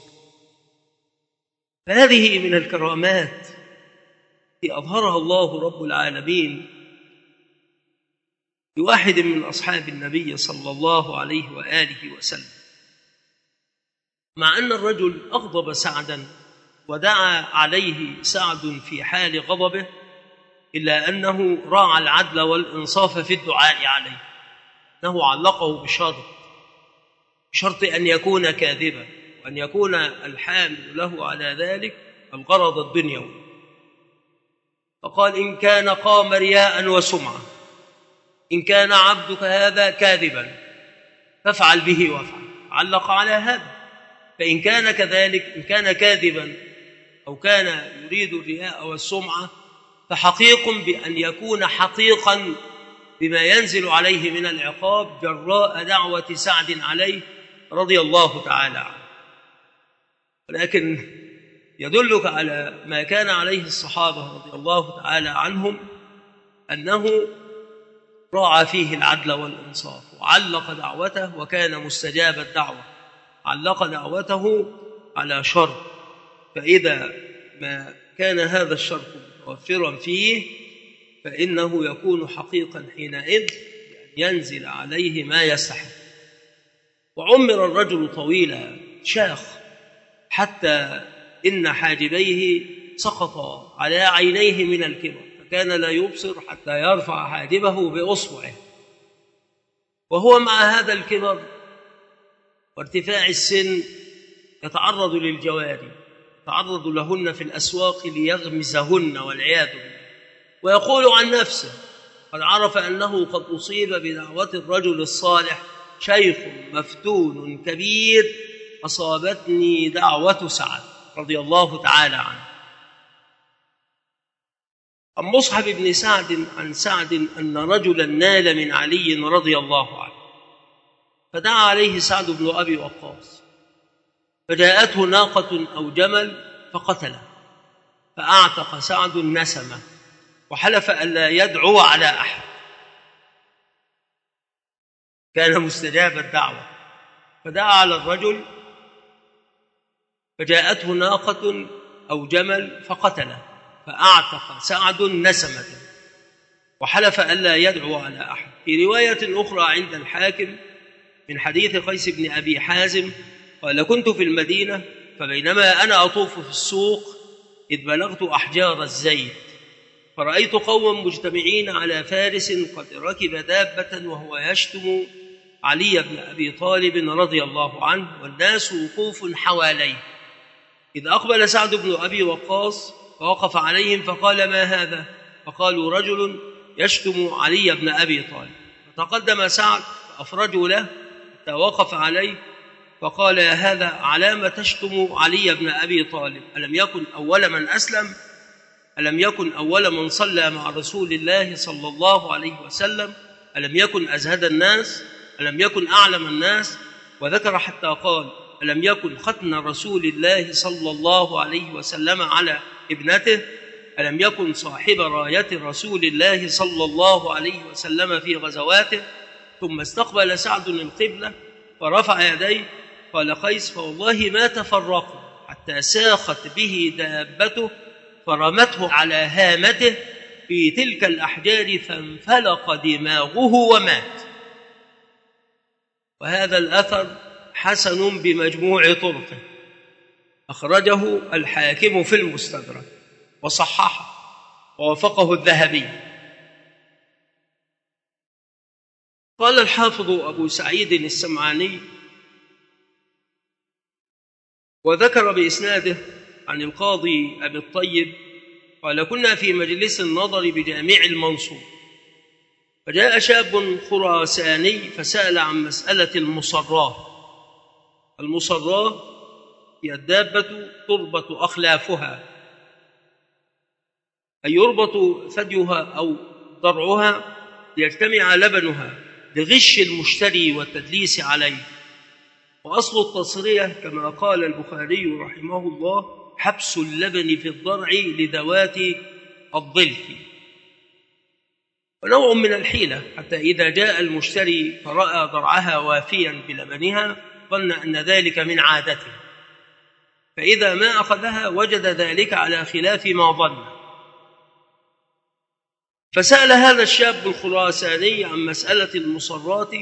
فهذه من الكرامات التي أظهرها الله رب العالمين لواحد من أصحاب النبي صلى الله عليه وآله وسلم، مع أن الرجل أغضب سعدا ودعا عليه سعد في حال غضبه، إلا أنه راعى العدل والإنصاف في الدعاء عليه، أنه علقه بشرط بشرط أن يكون كاذبا، وأن يكون الحامل له على ذلك الغرض الدنيوي. فقال: إن كان قام رياء وسمعة، إن كان عبدك هذا كاذبا فافعل به وافعل. علق على هذا. فإن كان كذلك، إن كان كاذبا أو كان يريد الرياء والسمعة، فحقيق بأن يكون حقيقا بما ينزل عليه من العقاب جراء دعوة سعد عليه رضي الله تعالى عنه. ولكن يدلك على ما كان عليه الصحابة رضي الله تعالى عنهم، أنه راعى فيه العدل والإنصاف وعلق دعوته، وكان مستجاب الدعوة، علق دعوته على شرط، فإذا ما كان هذا الشرط متوفرا فيه فإنه يكون حقيقا حينئذ بأن ينزل عليه ما يستحق. وعمر الرجل طويلا شاخ حتى إن حاجبيه سقطا على عينيه من الكبر، فكان لا يبصر حتى يرفع حاجبه بأصبعه. وهو مع هذا الكبر وارتفاع السن يتعرض للجواري، يتعرض لهن في الأسواق ليغمزهن والعياذ بالله، ويقول عن نفسه: قد عرف أنه قد أصيب بدعوة الرجل الصالح: شيخ مفتون كبير أصابتني دعوة سعد رضي الله تعالى عنه. عن مصعب بن سعد عن سعد أن رجلا نال من علي رضي الله عنه، فدعا عليه سعد بن أبي وقاص، فجاءته ناقة أو جمل فقتله، فأعتق سعد النسمة وحلف ألا يدعو على أحد. كان مستجاب الدعوة، فدعا على الرجل فجاءته ناقة أو جمل فقتله، فأعتق سعد نسمة وحلف ألا يدعو على أحد. في رواية أخرى عند الحاكم من حديث قيس بن أبي حازم قال: كنت في المدينة فبينما أنا أطوف في السوق إذ بلغت أحجار الزيت، فرأيت قوما مجتمعين على فارس قد ركب دابة وهو يشتم علي بن أبي طالب رضي الله عنه، والناس وقوف حواليه، إذ أقبل سعد بن أبي وقاص فوقف عليهم فقال: ما هذا؟ فقالوا: رجل يشتم علي بن أبي طالب. فتقدم سعد فأفرجوا له حتى وقف عليه فقال: يا هذا علام تشتم علي بن أبي طالب؟ ألم يكن أول من أسلم؟ ألم يكن أول من صلى مع رسول الله صلى الله عليه وسلم؟ ألم يكن أزهد الناس؟ ألم يكن أعلم الناس؟ وذكر حتى قال: ألم يكن ختن رسول الله صلى الله عليه وسلم على ابنته؟ ألم يكن صاحب راية رسول الله صلى الله عليه وسلم في غزواته؟ ثم استقبل سعد القبلة ورفع يديه. قال قيس: فوالله ما تفرقوا حتى ساخت به دابته فرمته على هامته في تلك الأحجار فانفلق دماغه ومات. وهذا الأثر حسن بمجموع طرقه، أخرجه الحاكم في المستدرك وصححه ووافقه الذهبي. قال الحافظ أبو سعيد السمعاني: وذكر بإسناده عن القاضي أبي الطيب قال كنا في مجلس النظر بجامع المنصور، فجاء شاب خراساني فسأل عن مسألة المصراه. المصراه هي الدابة تربط أخلافها، أي يربط ثديها أو ضرعها ليجتمع لبنها لغش المشتري والتدليس عليه. وأصل التصرية كما قال البخاري رحمه الله حبس اللبن في الضرع لذوات الضلف، ونوع من الحيلة حتى إذا جاء المشتري فرأى ضرعها وافيا بلبنها ظن أن ذلك من عادته، فإذا ما أخذها وجد ذلك على خلاف ما ظن. فسأل هذا الشاب الخراساني عن مسألة المصرات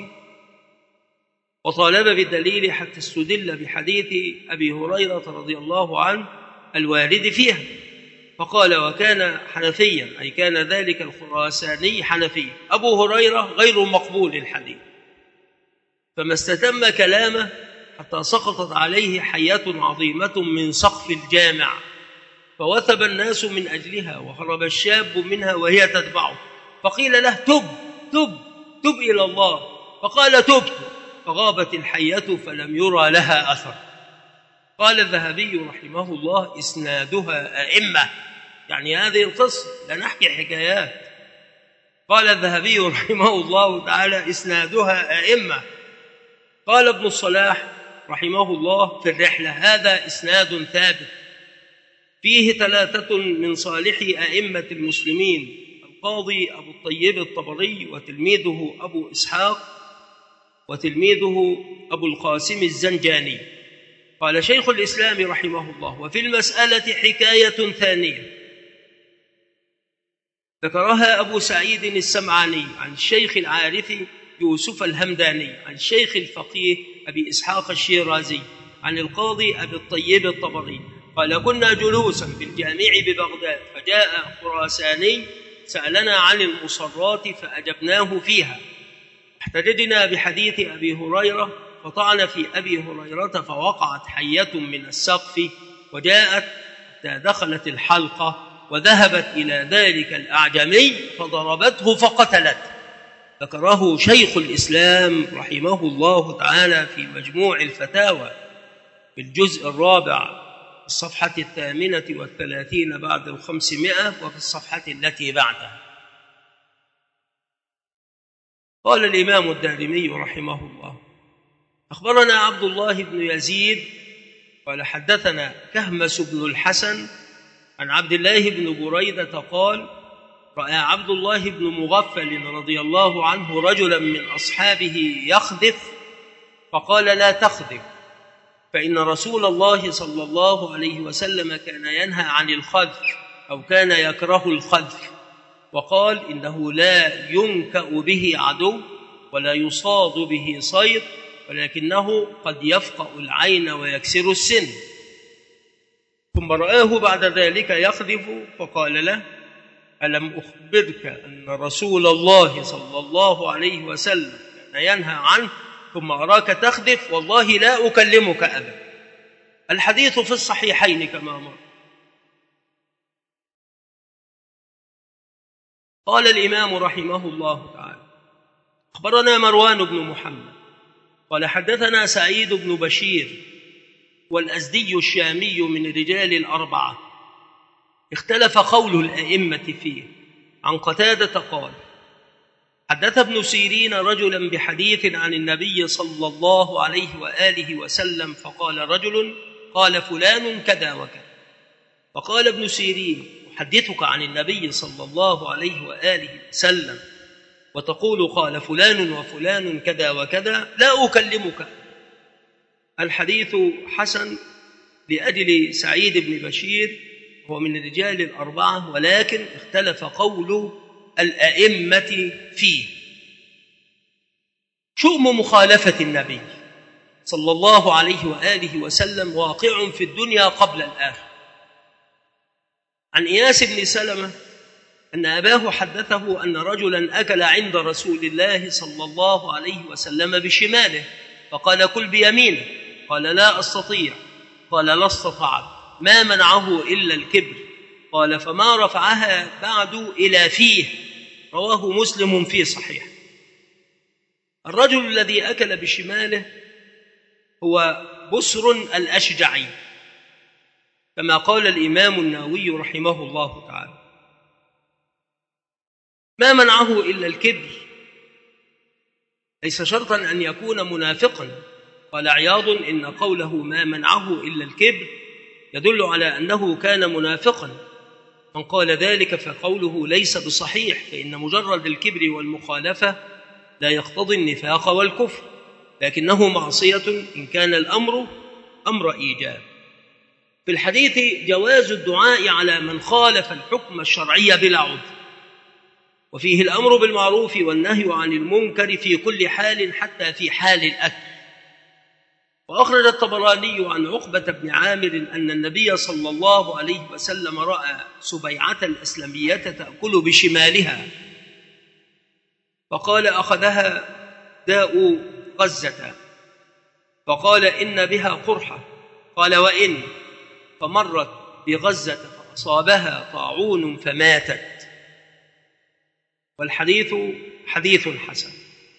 وطالب بالدليل حتى استدل بحديث أبي هريرة رضي الله عنه الوارد فيها، فقال وكان حنفيا، أي كان ذلك الخراساني حنفيا. أبو هريرة غير مقبول الحديث، فما استتم كلامه حتى سقطت عليه حية عظيمة من سقف الجامع، فوثب الناس من أجلها وهرب الشاب منها وهي تتبعه، فقيل له تب تب تب إلى الله، فقال تبت، فغابت الحية فلم يرى لها أثر. قال الذهبي رحمه الله إسنادها أئمة، يعني هذه القصة لا نحكي حكايات. قال الذهبي رحمه الله تعالى إسنادها أئمة. قال ابن الصلاح رحمه الله في الرحلة هذا إسناد ثابت فيه ثلاثة من صالح أئمة المسلمين، القاضي أبو الطيب الطبري وتلميذه أبو إسحاق وتلميذه أبو القاسم الزنجاني. قال شيخ الإسلام رحمه الله وفي المسألة حكاية ثانية ذكرها أبو سعيد السمعاني عن الشيخ العارف يوسف الهمداني عن الشيخ الفقيه أبي إسحاق الشيرازي عن القاضي أبي الطيب الطبري قال كنا جلوسا في الجامع ببغداد فجاء خراساني سألنا عن المصرات فأجبناه فيها، احتججنا بحديث أبي هريرة فطعن في أبي هريرة فوقعت حية من السقف وجاءت حتى دخلت الحلقة وذهبت إلى ذلك الأعجمي فضربته فقتلت. ذكره شيخ الإسلام رحمه الله تعالى في مجموع الفتاوى في الجزء الرابع الصفحة الثامنة والثلاثين بعد الخمسمائة وفي الصفحة التي بعدها. قال الإمام الدارمي رحمه الله أخبرنا عبد الله بن يزيد قال حدثنا كهمس بن الحسن عن عبد الله بن بريدة قال رأى عبد الله بن مغفل رضي الله عنه رجلا من أصحابه يخذف فقال لا تخذف، فإن رسول الله صلى الله عليه وسلم كان ينهى عن الخذف أو كان يكره الخذف، وقال إنه لا ينكأ به عدو ولا يصاد به صيد ولكنه قد يفقأ العين ويكسر السن. ثم رآه بعد ذلك يخذف فقال له ألم أخبرك أن رسول الله صلى الله عليه وسلم كان ينهى عنه ثم أراك تخذف والله لا أكلمك أبدا. الحديث في الصحيحين كما مر. قال الإمام رحمه الله تعالى أخبرنا مروان بن محمد قال حدثنا سعيد بن بشير والأزدي الشامي من رجال الأربعة، اختلف قول الأئمة فيه. عن قتادة قال حدث ابن سيرين رجلا بحديث عن النبي صلى الله عليه وآله وسلم فقال رجل قال فلان كذا وكذا، فقال ابن سيرين أحدثك عن النبي صلى الله عليه وآله وسلم وتقول قال فلان وفلان كذا وكذا لا أكلمك. الحديث حسن لأجل سعيد بن بشير هو من الرجال الأربعة، ولكن اختلف قول الأئمة فيه. شؤم مخالفة النبي صلى الله عليه وآله وسلم واقع في الدنيا قبل الآخرة. عن إياس بن سلمة أن أباه حدثه أن رجلا أكل عند رسول الله صلى الله عليه وسلم بشماله فقال كل بيمينه، قال لا أستطيع، قال لا استطعت، ما منعه إلا الكبر، قال فما رفعها بعد إلى فيه. رواه مسلم في صحيح. الرجل الذي أكل بشماله هو بسر الأشجعي، كما قال الإمام النووي رحمه الله تعالى: ما منعه إلا الكبر، ليس شرطا أن يكون منافقا. قال عياض: إن قوله ما منعه إلا الكبر يدل على أنه كان منافقا. من قال ذلك فقوله ليس بصحيح، فإن مجرد الكبر والمخالفة لا يقتضي النفاق والكفر، لكنه معصية إن كان الأمر أمر إيجاب. في الحديث جواز الدعاء على من خالف الحكم الشرعي بلا عذر، وفيه الأمر بالمعروف والنهي عن المنكر في كل حال حتى في حال الأكل. وأخرج الطبراني عن عقبة بن عامر أن النبي صلى الله عليه وسلم رأى سبيعة الأسلمية تأكل بشمالها، فقال أخذها داء غزة، فقال إن بها قرحة، قال وإن، فمرت بغزة فأصابها طاعون فماتت. والحديث حديث حسن.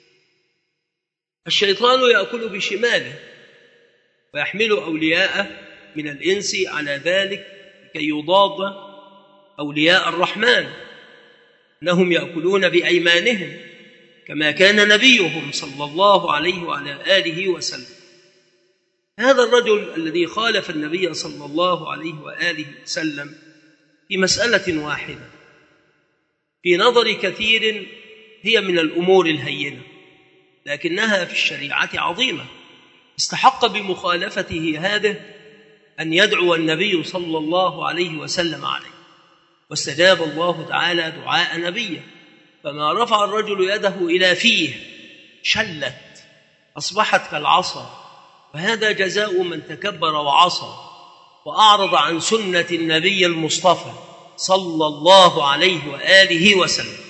الشيطان يأكل بشماله ويحمل أولياءه من الإنس على ذلك لكي يضاد أولياء الرحمن، أنهم يأكلون بأيمانهم كما كان نبيهم صلى الله عليه وعلى آله وسلم. هذا الرجل الذي خالف النبي صلى الله عليه وآله وسلم في مسألة واحدة في نظر كثير هي من الأمور الهينة، لكنها في الشريعة عظيمة، استحق بمخالفته هذا أن يدعو النبي صلى الله عليه وسلم عليه، واستجاب الله تعالى دعاء نبيه، فما رفع الرجل يده إلى فيه شلت أصبحت كالعصا، وهذا جزاء من تكبر وعصى وأعرض عن سنة النبي المصطفى صلى الله عليه وآله وسلم.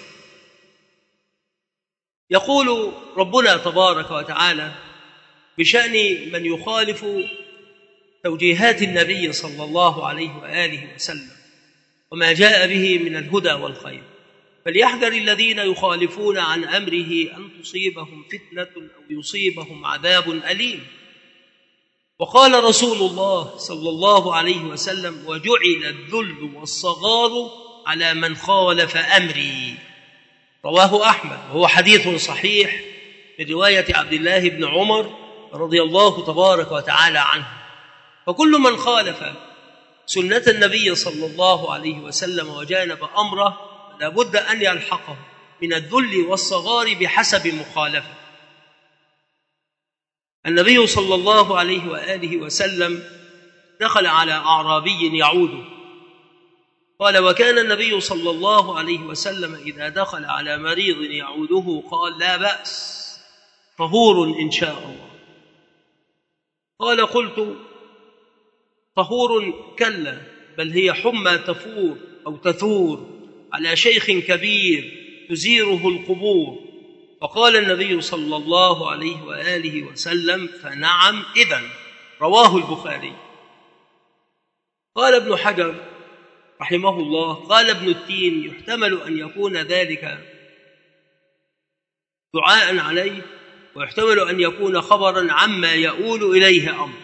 يقول ربنا تبارك وتعالى بشأن من يخالف توجيهات النبي صلى الله عليه وآله وسلم وما جاء به من الهدى والخير: فليحذر الذين يخالفون عن أمره أن تصيبهم فتنة أو يصيبهم عذاب أليم. وقال رسول الله صلى الله عليه وسلم: وجعل الذل والصغار على من خالف أمري. رواه أحمد، وهو حديث صحيح من رواية عبد الله بن عمر رضي الله تبارك وتعالى عنه. فكل من خالف سنة النبي صلى الله عليه وسلم وجانب أمره لابد أن يلحقه من الذل والصغار بحسب مخالفه. النبي صلى الله عليه وآله وسلم دخل على أعرابي يعوده، قال: وكان النبي صلى الله عليه وسلم إذا دخل على مريض يعوده قال: لا بأس، طهور إن شاء الله. قال: قلت: طهور؟ كلا، بل هي حمى تفور أو تثور على شيخ كبير تزيره القبور. فقال النبي صلى الله عليه وآله وسلم: فنعم إذن. رواه البخاري. قال ابن حجر رحمه الله: قال ابن التين: يحتمل أن يكون ذلك دعاء عليه، ويحتمل أن يكون خبرا عما يؤول إليه أمر.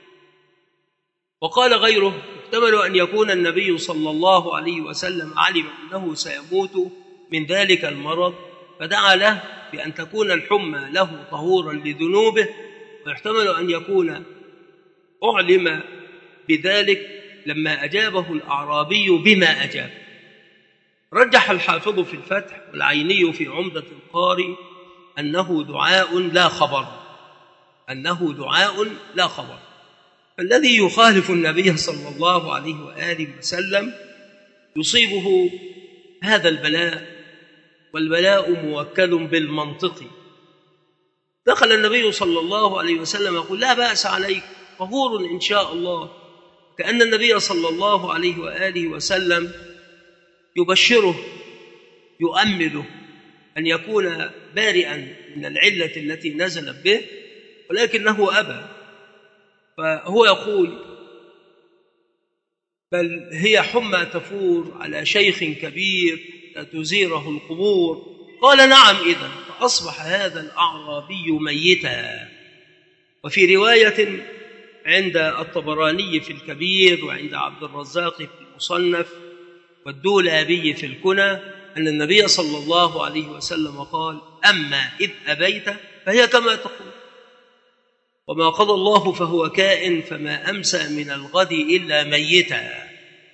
وقال غيره: يحتمل أن يكون النبي صلى الله عليه وسلم علم أنه سيموت من ذلك المرض فدعا له بأن تكون الحمى له طهورا لذنوبه، ويحتمل أن يكون أعلم بذلك لما أجابه الأعرابي بما أجاب. رجح الحافظ في الفتح والعيني في عمدة القاري أنه دعاء لا خبر، أنه دعاء لا خبر. فالذي يخالف النبي صلى الله عليه وآله وسلم يصيبه هذا البلاء، والبلاء موكل بالمنطق. دخل النبي صلى الله عليه وسلم يقول: لا بأس عليك، طهور إن شاء الله، كأن النبي صلى الله عليه وآله وسلم يبشره يؤمله أن يكون بارئا من العلة التي نزلت به، ولكنه أبى. فهو يقول: بل هي حمى تفور على شيخ كبير تزيره القبور. قال نعم إذن. فأصبح هذا الأعرابي ميتا. وفي رواية عند الطبراني في الكبير وعند عبد الرزاق في المصنف والدولابي في الكنى أن النبي صلى الله عليه وسلم قال أما إذ أبيت فهي كما تقول، وما قضى الله فهو كائن، فما أمسى من الغد إلا ميتا.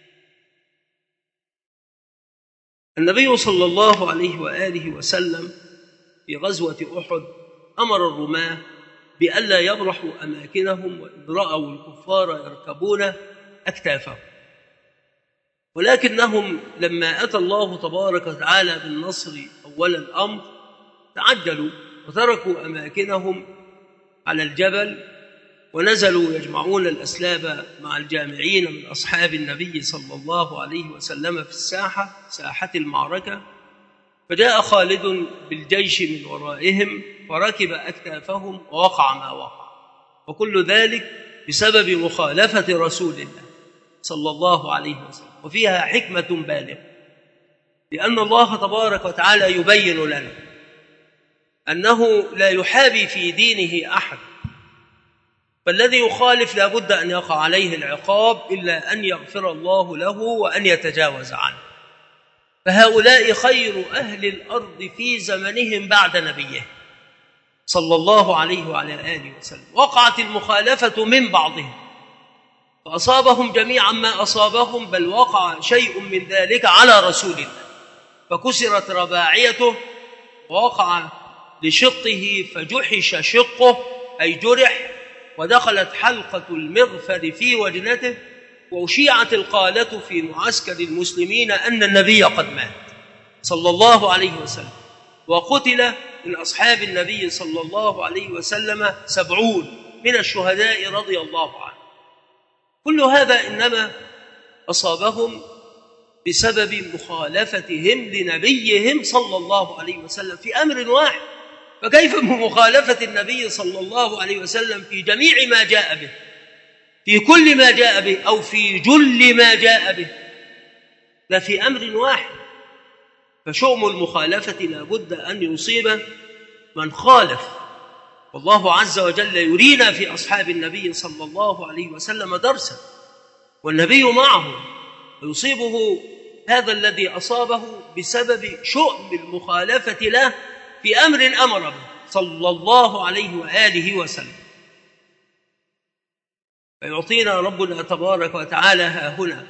النبي صلى الله عليه وآله وسلم في غزوة أحد أمر الرماة بألا يبرحوا أماكنهم وإن رأوا الكفار يركبون أكتافهم، ولكنهم لما أتى الله تبارك وتعالى بالنصر أول الأمر تعجلوا وتركوا أماكنهم على الجبل ونزلوا يجمعون الأسلاب مع الجامعين من أصحاب النبي صلى الله عليه وسلم في الساحة ساحة المعركة. فجاء خالد بالجيش من ورائهم فركب أكتافهم ووقع ما وقع، وكل ذلك بسبب مخالفة رسول الله صلى الله عليه وسلم. وفيها حكمة بالغة، لأن الله تبارك وتعالى يبين لنا أنه لا يحابي في دينه أحد، فالذي يخالف لا بد أن يقع عليه العقاب إلا أن يغفر الله له وأن يتجاوز عنه. فهؤلاء خير أهل الأرض في زمنهم بعد نبيه صلى الله عليه وعلى آله وسلم. وقعت المخالفة من بعضهم فأصابهم جميعا ما أصابهم، بل وقع شيء من ذلك على رسول الله فكسرت رباعيته ووقع لشقه فجحش شقه أي جرح، ودخلت حلقة المغفر في وجنته، وأشيعت القالة في معسكر المسلمين أن النبي قد مات صلى الله عليه وسلم. وقتل من أصحاب النبي صلى الله عليه وسلم سبعون من الشهداء رضي الله عنه. كل هذا إنما أصابهم بسبب مخالفتهم لنبيهم صلى الله عليه وسلم في أمر واحد، فكيف بمخالفة النبي صلى الله عليه وسلم في جميع ما جاء به، في كل ما جاء به أو في جل ما جاء به، لا في أمر واحد. فشؤم المخالفة لا بد أن يصيب من خالف، والله عز وجل يرينا في أصحاب النبي صلى الله عليه وسلم درسا، والنبي معه، ويصيبه هذا الذي أصابه بسبب شؤم المخالفة له في أمر أمر به صلى الله عليه وآله وسلم. فيعطينا ربنا تبارك وتعالى ها هنا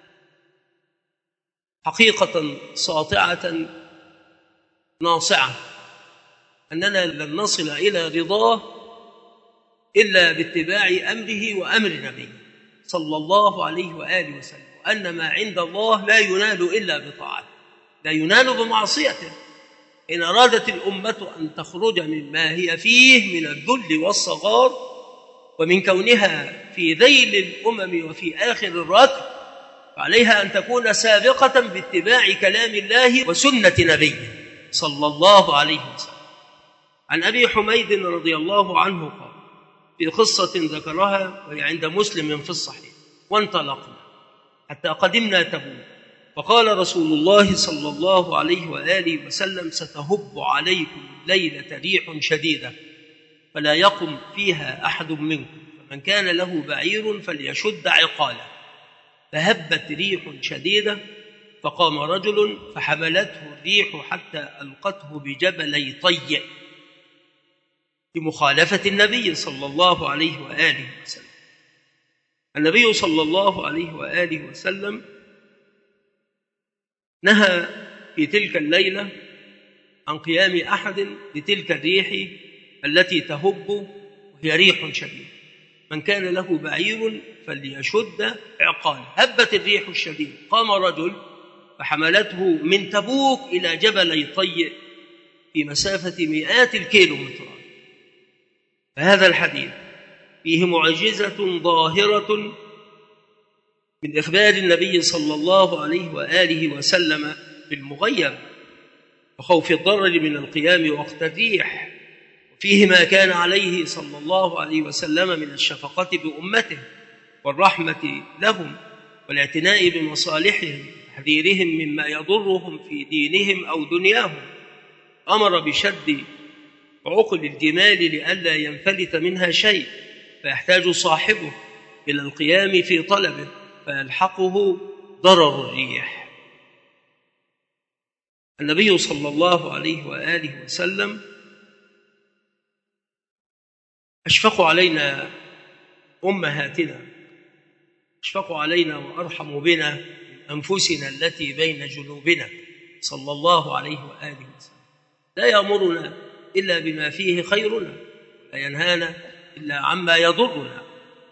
حقيقة ساطعة ناصعة، أننا لن نصل إلى رضاه إلا باتباع أمره وأمر نبيه صلى الله عليه وآله وسلم، وأن ما عند الله لا ينال إلا بطاعته، لا ينال بمعصيته. إن أرادت الأمة أن تخرج مما هي فيه من الذل والصغار ومن كونها في ذيل الأمم وفي آخر الركب، فعليها أن تكون سابقة باتباع كلام الله وسنة نبيه صلى الله عليه وسلم. عن أبي حميد رضي الله عنه قال في قصة ذكرها وهي عند مسلم في الصحيح: وانطلقنا حتى قدمنا تبوك، فقال رسول الله صلى الله عليه وآله وسلم: ستهب عليكم الليلة ريح شديدة فلا يقم فيها أحد منكم، فمن كان له بعير فليشد عقاله. فهبت ريح شديدة فقام رجل فحملته الريح حتى ألقته بجبلي طي بمخالفة النبي صلى الله عليه وآله وسلم. النبي صلى الله عليه وآله وسلم نهى في تلك الليلة عن قيام أحد لتلك الريح التي تهب وهي ريح شديدة. من كان له بعير فليشد عقاله. هبت الريح الشديدة، قام رجل فحملته من تبوك إلى جبلي طي في مسافة مئات الكيلومترات. فهذا الحديث فيه معجزة ظاهرة من إخبار النبي صلى الله عليه وآله وسلم بالمغيب وخوف الضرر من القيام وقت الريح، وفيه ما كان عليه صلى الله عليه وسلم من الشفقة بأمته والرحمة لهم، والاعتناء بمصالحهم وتحذيرهم مما يضرهم في دينهم أو دنياهم. أمر بشد عقل الجمال لئلا ينفلت منها شيء فيحتاج صاحبه إلى القيام في طلبه فيلحقه ضرر الريح. النبي صلى الله عليه وآله وسلم أشفق علينا أمهاتنا، أشفق علينا وأرحم بنا من أنفسنا التي بين جنوبنا صلى الله عليه وآله وسلم. لا يأمرنا إلا بما فيه خيرنا، لا ينهانا إلا عما يضرنا،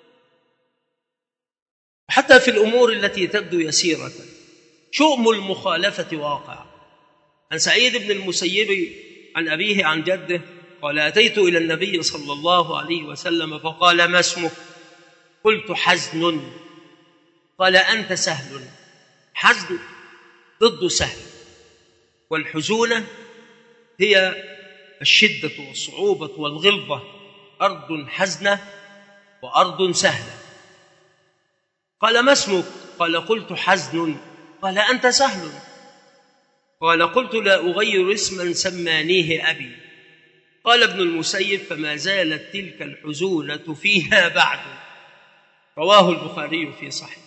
حتى في الأمور التي تبدو يسيرة. شؤم المخالفة واقع. عن سعيد بن المسيب عن أبيه عن جده قال: أتيت إلى النبي صلى الله عليه وسلم فقال: ما اسمك؟ قلت: حزن. قال: أنت سهل. حزن ضد سهل، والحزونة هي الشدة والصعوبة والغلظة. أرض حزنة وأرض سهلة. قال: ما اسمك؟ قال: قلت: حزن. قال: أنت سهل. قال: قلت: لا أغير اسما سمانيه أبي. قال ابن المسيب: فما زالت تلك الحزونة فيها بعد. رواه البخاري في صحيح.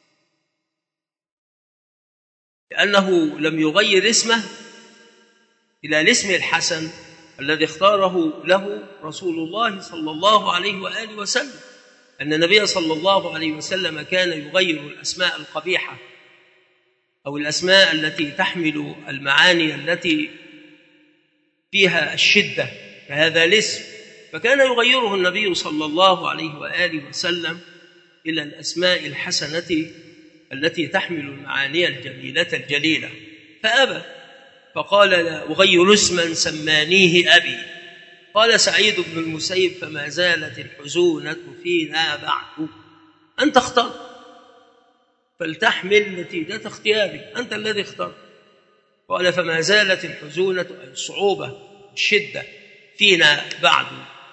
لأنه لم يغير اسمه إلى الاسم الحسن الذي اختاره له رسول الله صلى الله عليه وآله وسلم. أن النبي صلى الله عليه وسلم كان يغير الأسماء القبيحة أو الأسماء التي تحمل المعاني التي فيها الشدة كهذا الاسم، فكان يغيره النبي صلى الله عليه وآله وسلم إلى الأسماء الحسنة التي تحمل المعاني الجميلة الجليلة، فأبى، فقال: لا أغير اسما سمانيه أبي. قال سعيد بن المسيب: فما زالت الحزونة فينا بعد. أنت اخترت، فلتحمل نتيجة اختيارك، أنت الذي اخترت. قال: فما زالت الحزونة أي الصعوبة الشدة فينا بعد.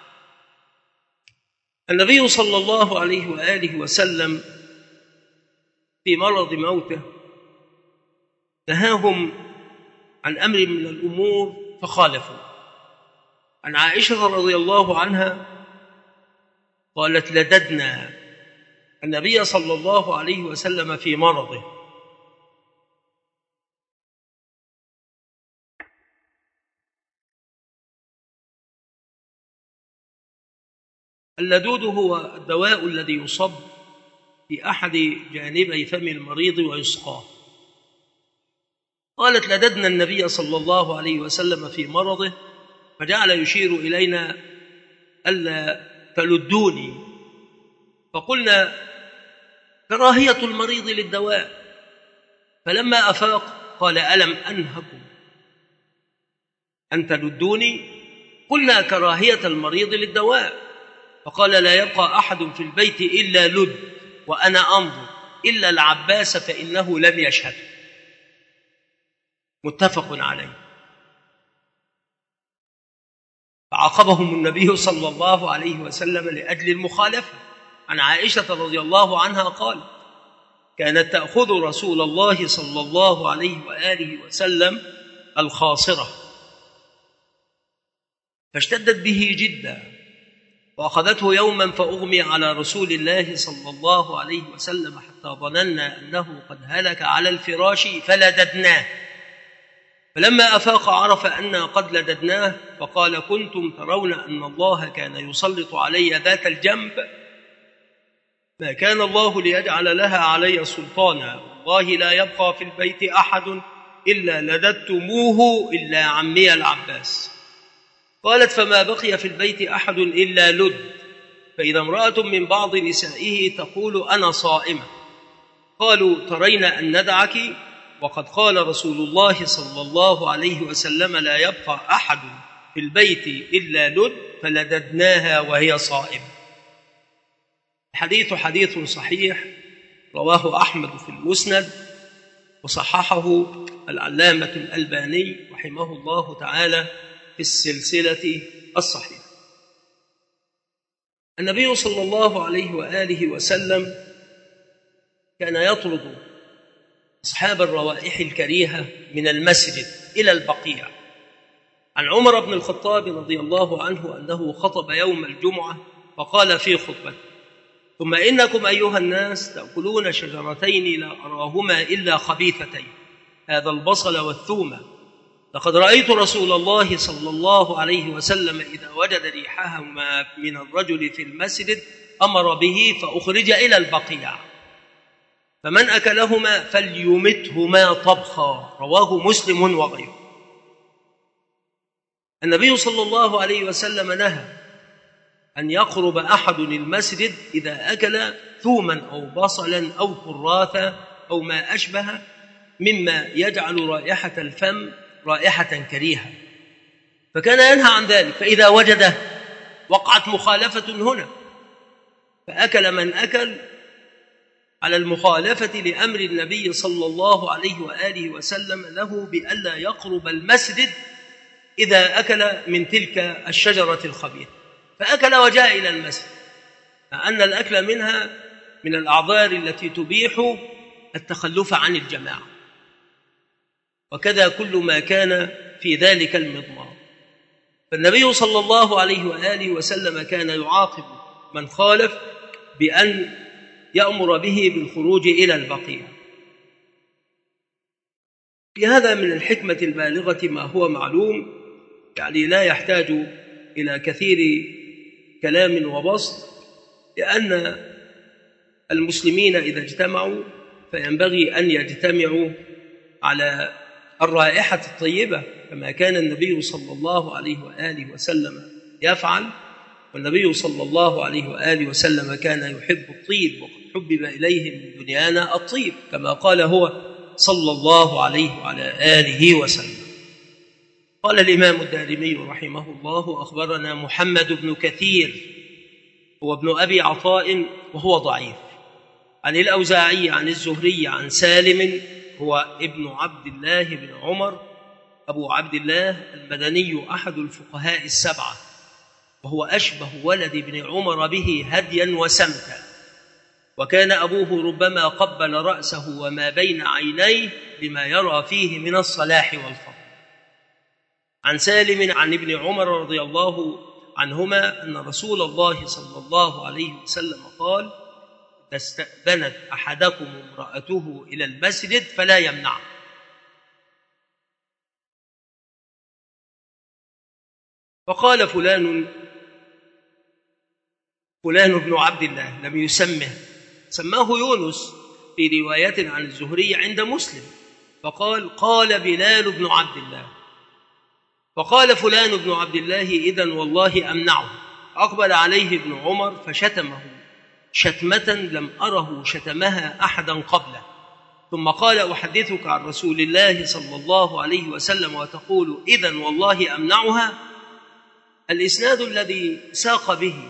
النبي صلى الله عليه وآله وسلم في مرض موته نهاهم عن أمر من الأمور فخالفوا. عن عائشة رضي الله عنها قالت: لددنا النبي صلى الله عليه وسلم في مرضه، اللدود هو الدواء الذي يصب في أحد جانبي فم المريض ويسقاه. قالت: لددنا النبي صلى الله عليه وسلم في مرضه فجعل يشير إلينا ألا تلدوني، فقلنا: كراهية المريض للدواء. فلما أفاق قال: ألم أنهكم أن تلدوني؟ قلنا: كراهية المريض للدواء. فقال: لا يبقى أحد في البيت إلا لد وأنا أنظر إلا العباس فإنه لم يشهد. متفق عليه. فعاقبهم النبي صلى الله عليه وسلم لأجل المخالفة. عن عائشة رضي الله عنها قال: كانت تأخذ رسول الله صلى الله عليه وآله وسلم الخاصرة فاشتدت به جدا، وأخذته يوما فأغمي على رسول الله صلى الله عليه وسلم حتى ظننا أنه قد هلك على الفراش فلددناه، فلما أفاق عرف أننا قد لددناه فقال: كنتم ترون أن الله كان يسلط علي ذات الجنب، ما كان الله ليجعل لها علي سلطانا، والله لا يبقى في البيت أحد إلا لددتموه إلا عمي العباس. قالت: فما بقي في البيت أحد إلا لد، فإذا امرأة من بعض نسائه تقول: أنا صائمة، قالوا: ترين أن ندعك، وقد قال رسول الله صلى الله عليه وسلم: لا يبقى أحد في البيت إلا لد، فلددناها وهي صائمة. الحديث حديث صحيح رواه أحمد في المسند وصححه العلامة الألباني رحمه الله تعالى في السلسلة الصحيحة. النبي صلى الله عليه وآله وسلم كان يطرد أصحاب الروائح الكريهة من المسجد إلى البقيع. عن عمر بن الخطاب رضي الله عنه أنه خطب يوم الجمعة فقال في خطبته: ثم إنكم أيها الناس تأكلون شجرتين لا أراهما إلا خبيثتين، هذا البصل والثوم. لقد رأيت رسول الله صلى الله عليه وسلم إذا وجد ريحهما من الرجل في المسجد أمر به فأخرج إلى البقيع، فمن أكلهما فليمتهما طبخا، رواه مسلم وغيره. النبي صلى الله عليه وسلم نهى أن يقرب أحد المسجد إذا أكل ثوما أو بصلا أو كراثا أو ما أشبه مما يجعل رائحة الفم رائحة كريهة، فكان ينهى عن ذلك. فإذا وجده وقعت مخالفة هنا، فأكل من أكل على المخالفة لأمر النبي صلى الله عليه وآله وسلم له بألا يقرب المسجد إذا أكل من تلك الشجرة الخبيثة، فأكل وجاء إلى المسجد، مع أن الأكل منها من الأعذار التي تبيح التخلف عن الجماعة، وكذا كل ما كان في ذلك المضمار. فالنبي صلى الله عليه وآله وسلم كان يعاقب من خالف بأن يأمر به بالخروج إلى البقيع. في هذا من الحكمة البالغة ما هو معلوم، يعني لا يحتاج إلى كثير كلام وبسط، لأن المسلمين إذا اجتمعوا فينبغي أن يجتمعوا على الرائحة الطيبة كما كان النبي صلى الله عليه وآله وسلم يفعل. والنبي صلى الله عليه وآله وسلم كان يحب الطيب، وقد حبب إليه من دنيانا الطيب كما قال هو صلى الله عليه وعلى آله وسلم. قال الإمام الدارمي رحمه الله: أخبرنا محمد بن كثير هو ابن أبي عطاء وهو ضعيف، عن الأوزاعي عن الزهري عن سالم هو ابن عبد الله بن عمر أبو عبد الله المدني أحد الفقهاء السبعة، وهو أشبه ولد ابن عمر به هديا وسمتا، وكان أبوه ربما قبل رأسه وما بين عينيه لما يرى فيه من الصلاح والفضل. عن سالم عن ابن عمر رضي الله عنهما أن رسول الله صلى الله عليه وسلم قال: إذا استأذنت أحدكم امرأته إلى المسجد فلا يمنعه. فقال فلان فلان بن عبد الله، لم يسمه، سماه يونس في رواية عن الزهري عند مسلم، فقال: قال بلال بن عبد الله. فقال فلان بن عبد الله: إذن والله أمنعه. أقبل عليه ابن عمر فشتمه شتمة لم أره شتمها أحدا قبله، ثم قال: أحدثك عن رسول الله صلى الله عليه وسلم وتقول إذن والله أمنعها؟ الإسناد الذي ساق به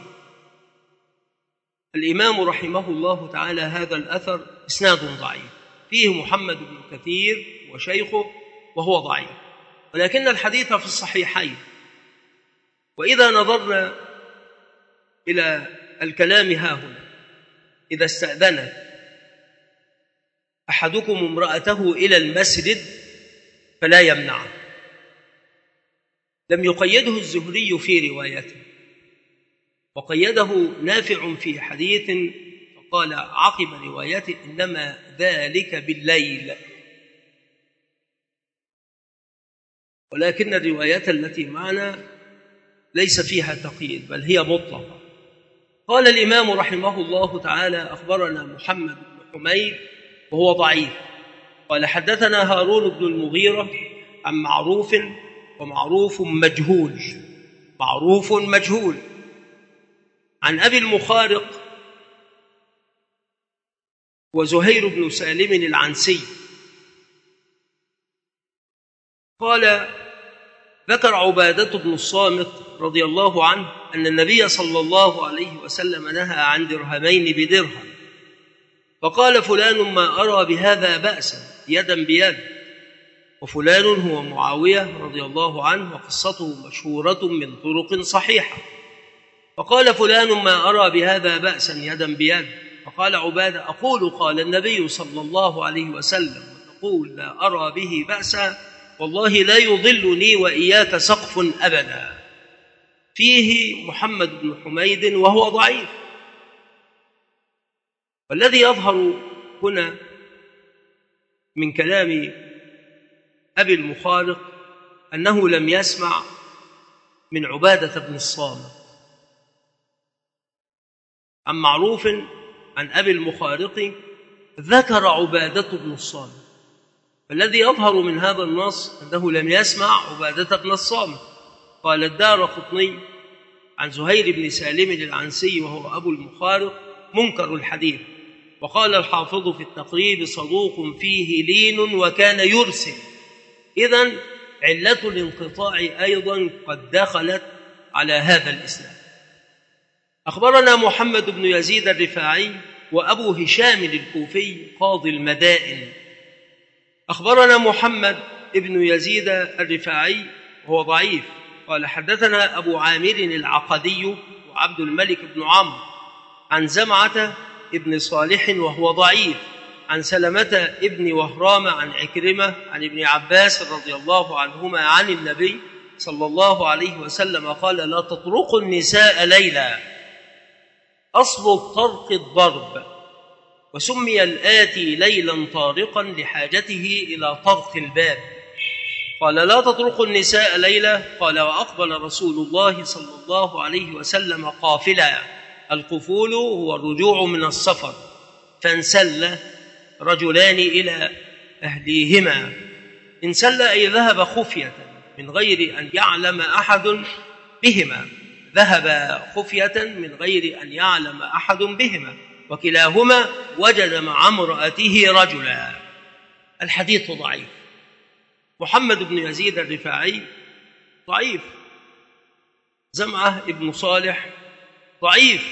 الإمام رحمه الله تعالى هذا الأثر إسناد ضعيف، فيه محمد بن كثير وشيخه وهو ضعيف، ولكن الحديث في الصحيحين. وإذا نظرنا إلى الكلام هاهنا: إذا استأذنت أحدكم امرأته إلى المسجد فلا يمنعه، لم يقيده الزهري في روايته، وقيده نافع في حديث فقال عقب روايته: إنما ذلك بالليل. ولكن الروايات التي معنا ليس فيها تقييد، بل هي مطلقة. قال الإمام رحمه الله تعالى: أخبرنا محمد بن حميد وهو ضعيف، قال حدثنا هارون بن المغيرة عن معروف، ومعروف مجهول معروف مجهول عن أبي المخارق وزهير بن سالم العنسي قال: ذكر عبادة بن الصامت رضي الله عنه أن النبي صلى الله عليه وسلم نهى عن درهمين بدرهم، فقال فلان: ما أرى بهذا بأسا، يدا بيد. وفلان هو معاوية رضي الله عنه، وقصته مشهورة من طرق صحيحة. فقال فلان: ما أرى بهذا بأسا، يدا بيد. فقال عبادة: أقول قال النبي صلى الله عليه وسلم وتقول لا أرى به بأسا، والله لا يضلني وإياك سقف أبدا. فيه محمد بن حميد وهو ضعيف. والذي يظهر هنا من كلام أبي المخارق أنه لم يسمع من عبادة بن الصامت. عن معروف عن أبي المخارق ذكر عبادة بن الصامت، فالذي يظهر من هذا النص أنه لم يسمع عبادة بن الصامت. قال الدارقطني عن زهير بن سالم العنسي وهو أبو المخارق منكر الحديث. وقال الحافظ في التقريب: صدوق فيه لين وكان يرسل. إذن علة الانقطاع أيضا قد دخلت على هذا الإسناد. أخبرنا محمد بن يزيد الرفاعي وأبو هشام الكوفي قاضي المدائن. أخبرنا محمد بن يزيد الرفاعي وهو ضعيف. قال حدثنا أبو عامر العقدي وعبد الملك بن عمرو عن زمعة ابن صالح وهو ضعيف، عن سلمة ابن وهرام عن عكرمة عن ابن عباس رضي الله عنهما عن النبي صلى الله عليه وسلم قال: لا تطرقوا النساء ليلا. أصل الطرق الضرب، وسمي الآتي ليلا طارقا لحاجته إلى طرق الباب. قال: لا تطرقوا النساء ليلا. قال: وأقبل رسول الله صلى الله عليه وسلم قافلا. القفول هو الرجوع من السفر، فانسل رجلان إلى أهليهما. انسل أي ذهب خفية من غير أن يعلم أحد بهما، ذهب خفية من غير أن يعلم أحد بهما، وكلاهما وجد مع امرأته رجلا. الحديث ضعيف. محمد بن يزيد الرفاعي ضعيف. زمعة ابن صالح ضعيف.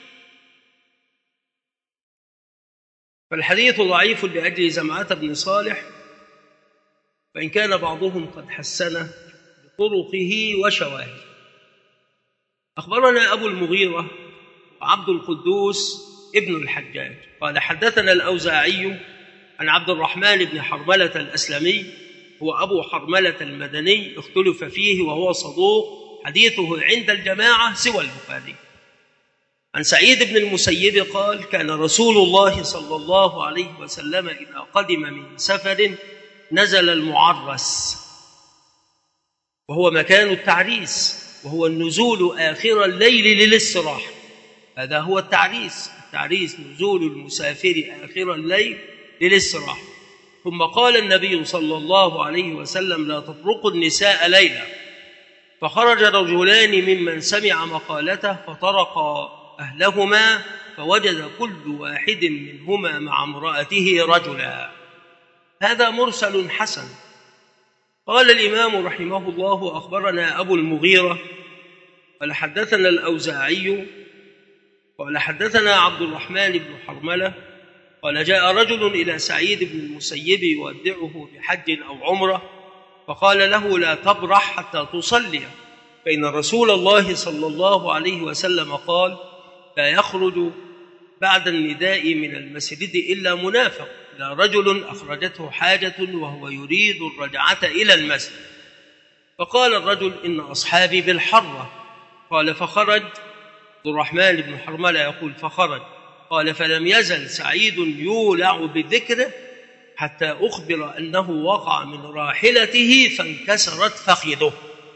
فالحديث ضعيف لأجل زمعة بن صالح، وإن كان بعضهم قد حسنه بطرقه وشواهده. أخبرنا أبو المغيرة وعبد القدوس ابن الحجاج قال حدثنا الأوزاعي عن عبد الرحمن بن حرملة الأسلمي، هو أبو حرملة المدني، اختلف فيه وهو صدوق، حديثه عند الجماعة سوى البخاري. عن سعيد بن المسيب قال: كان رسول الله صلى الله عليه وسلم إذا قدم من سفر نزل المعرس، وهو مكان التعريس، وهو النزول آخر الليل للاستراحة. هذا هو التعريس. التعريس نزول المسافر آخر الليل للاستراحة. ثم قال النبي صلى الله عليه وسلم: لا تطرقوا النساء ليلا. فخرج رجلان ممن سمع مقالته فطرقا أهلهما، فوجد كل واحد منهما مع امرأته رجلا. هذا مرسل حسن. قال الإمام رحمه الله: أخبرنا أبو المغيرة قال حدثنا الأوزاعي قال حدثنا عبد الرحمن بن حرملة قال: جاء رجل إلى سعيد بن المسيب يودعه بحج أو عمرة، فقال له: لا تبرح حتى تصلي، فإن رسول الله صلى الله عليه وسلم قال: لا يخرج بعد النداء من المسجد إلا منافق، لا رجل أخرجته حاجة وهو يريد الرجعة إلى المسجد. فقال الرجل: إن أصحابي بالحرة. قال: فخرج. عبد الرحمن بن حرملة يقول: فخرج. قال: فلم يزل سعيد يولع بذكره حتى أخبر أنه وقع من راحلته فانكسرت فخذه.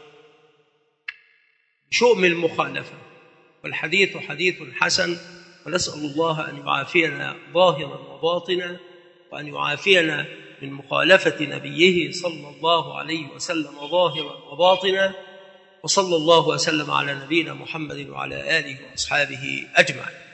شؤم المخالفة. والحديث حديث حسن، ونسأل الله أن يعافينا ظاهرا وباطنا، وأن يعافينا من مخالفة نبيه صلى الله عليه وسلم ظاهرا وباطنا. وصلى الله وسلم على نبينا محمد وعلى آله وأصحابه أجمعين.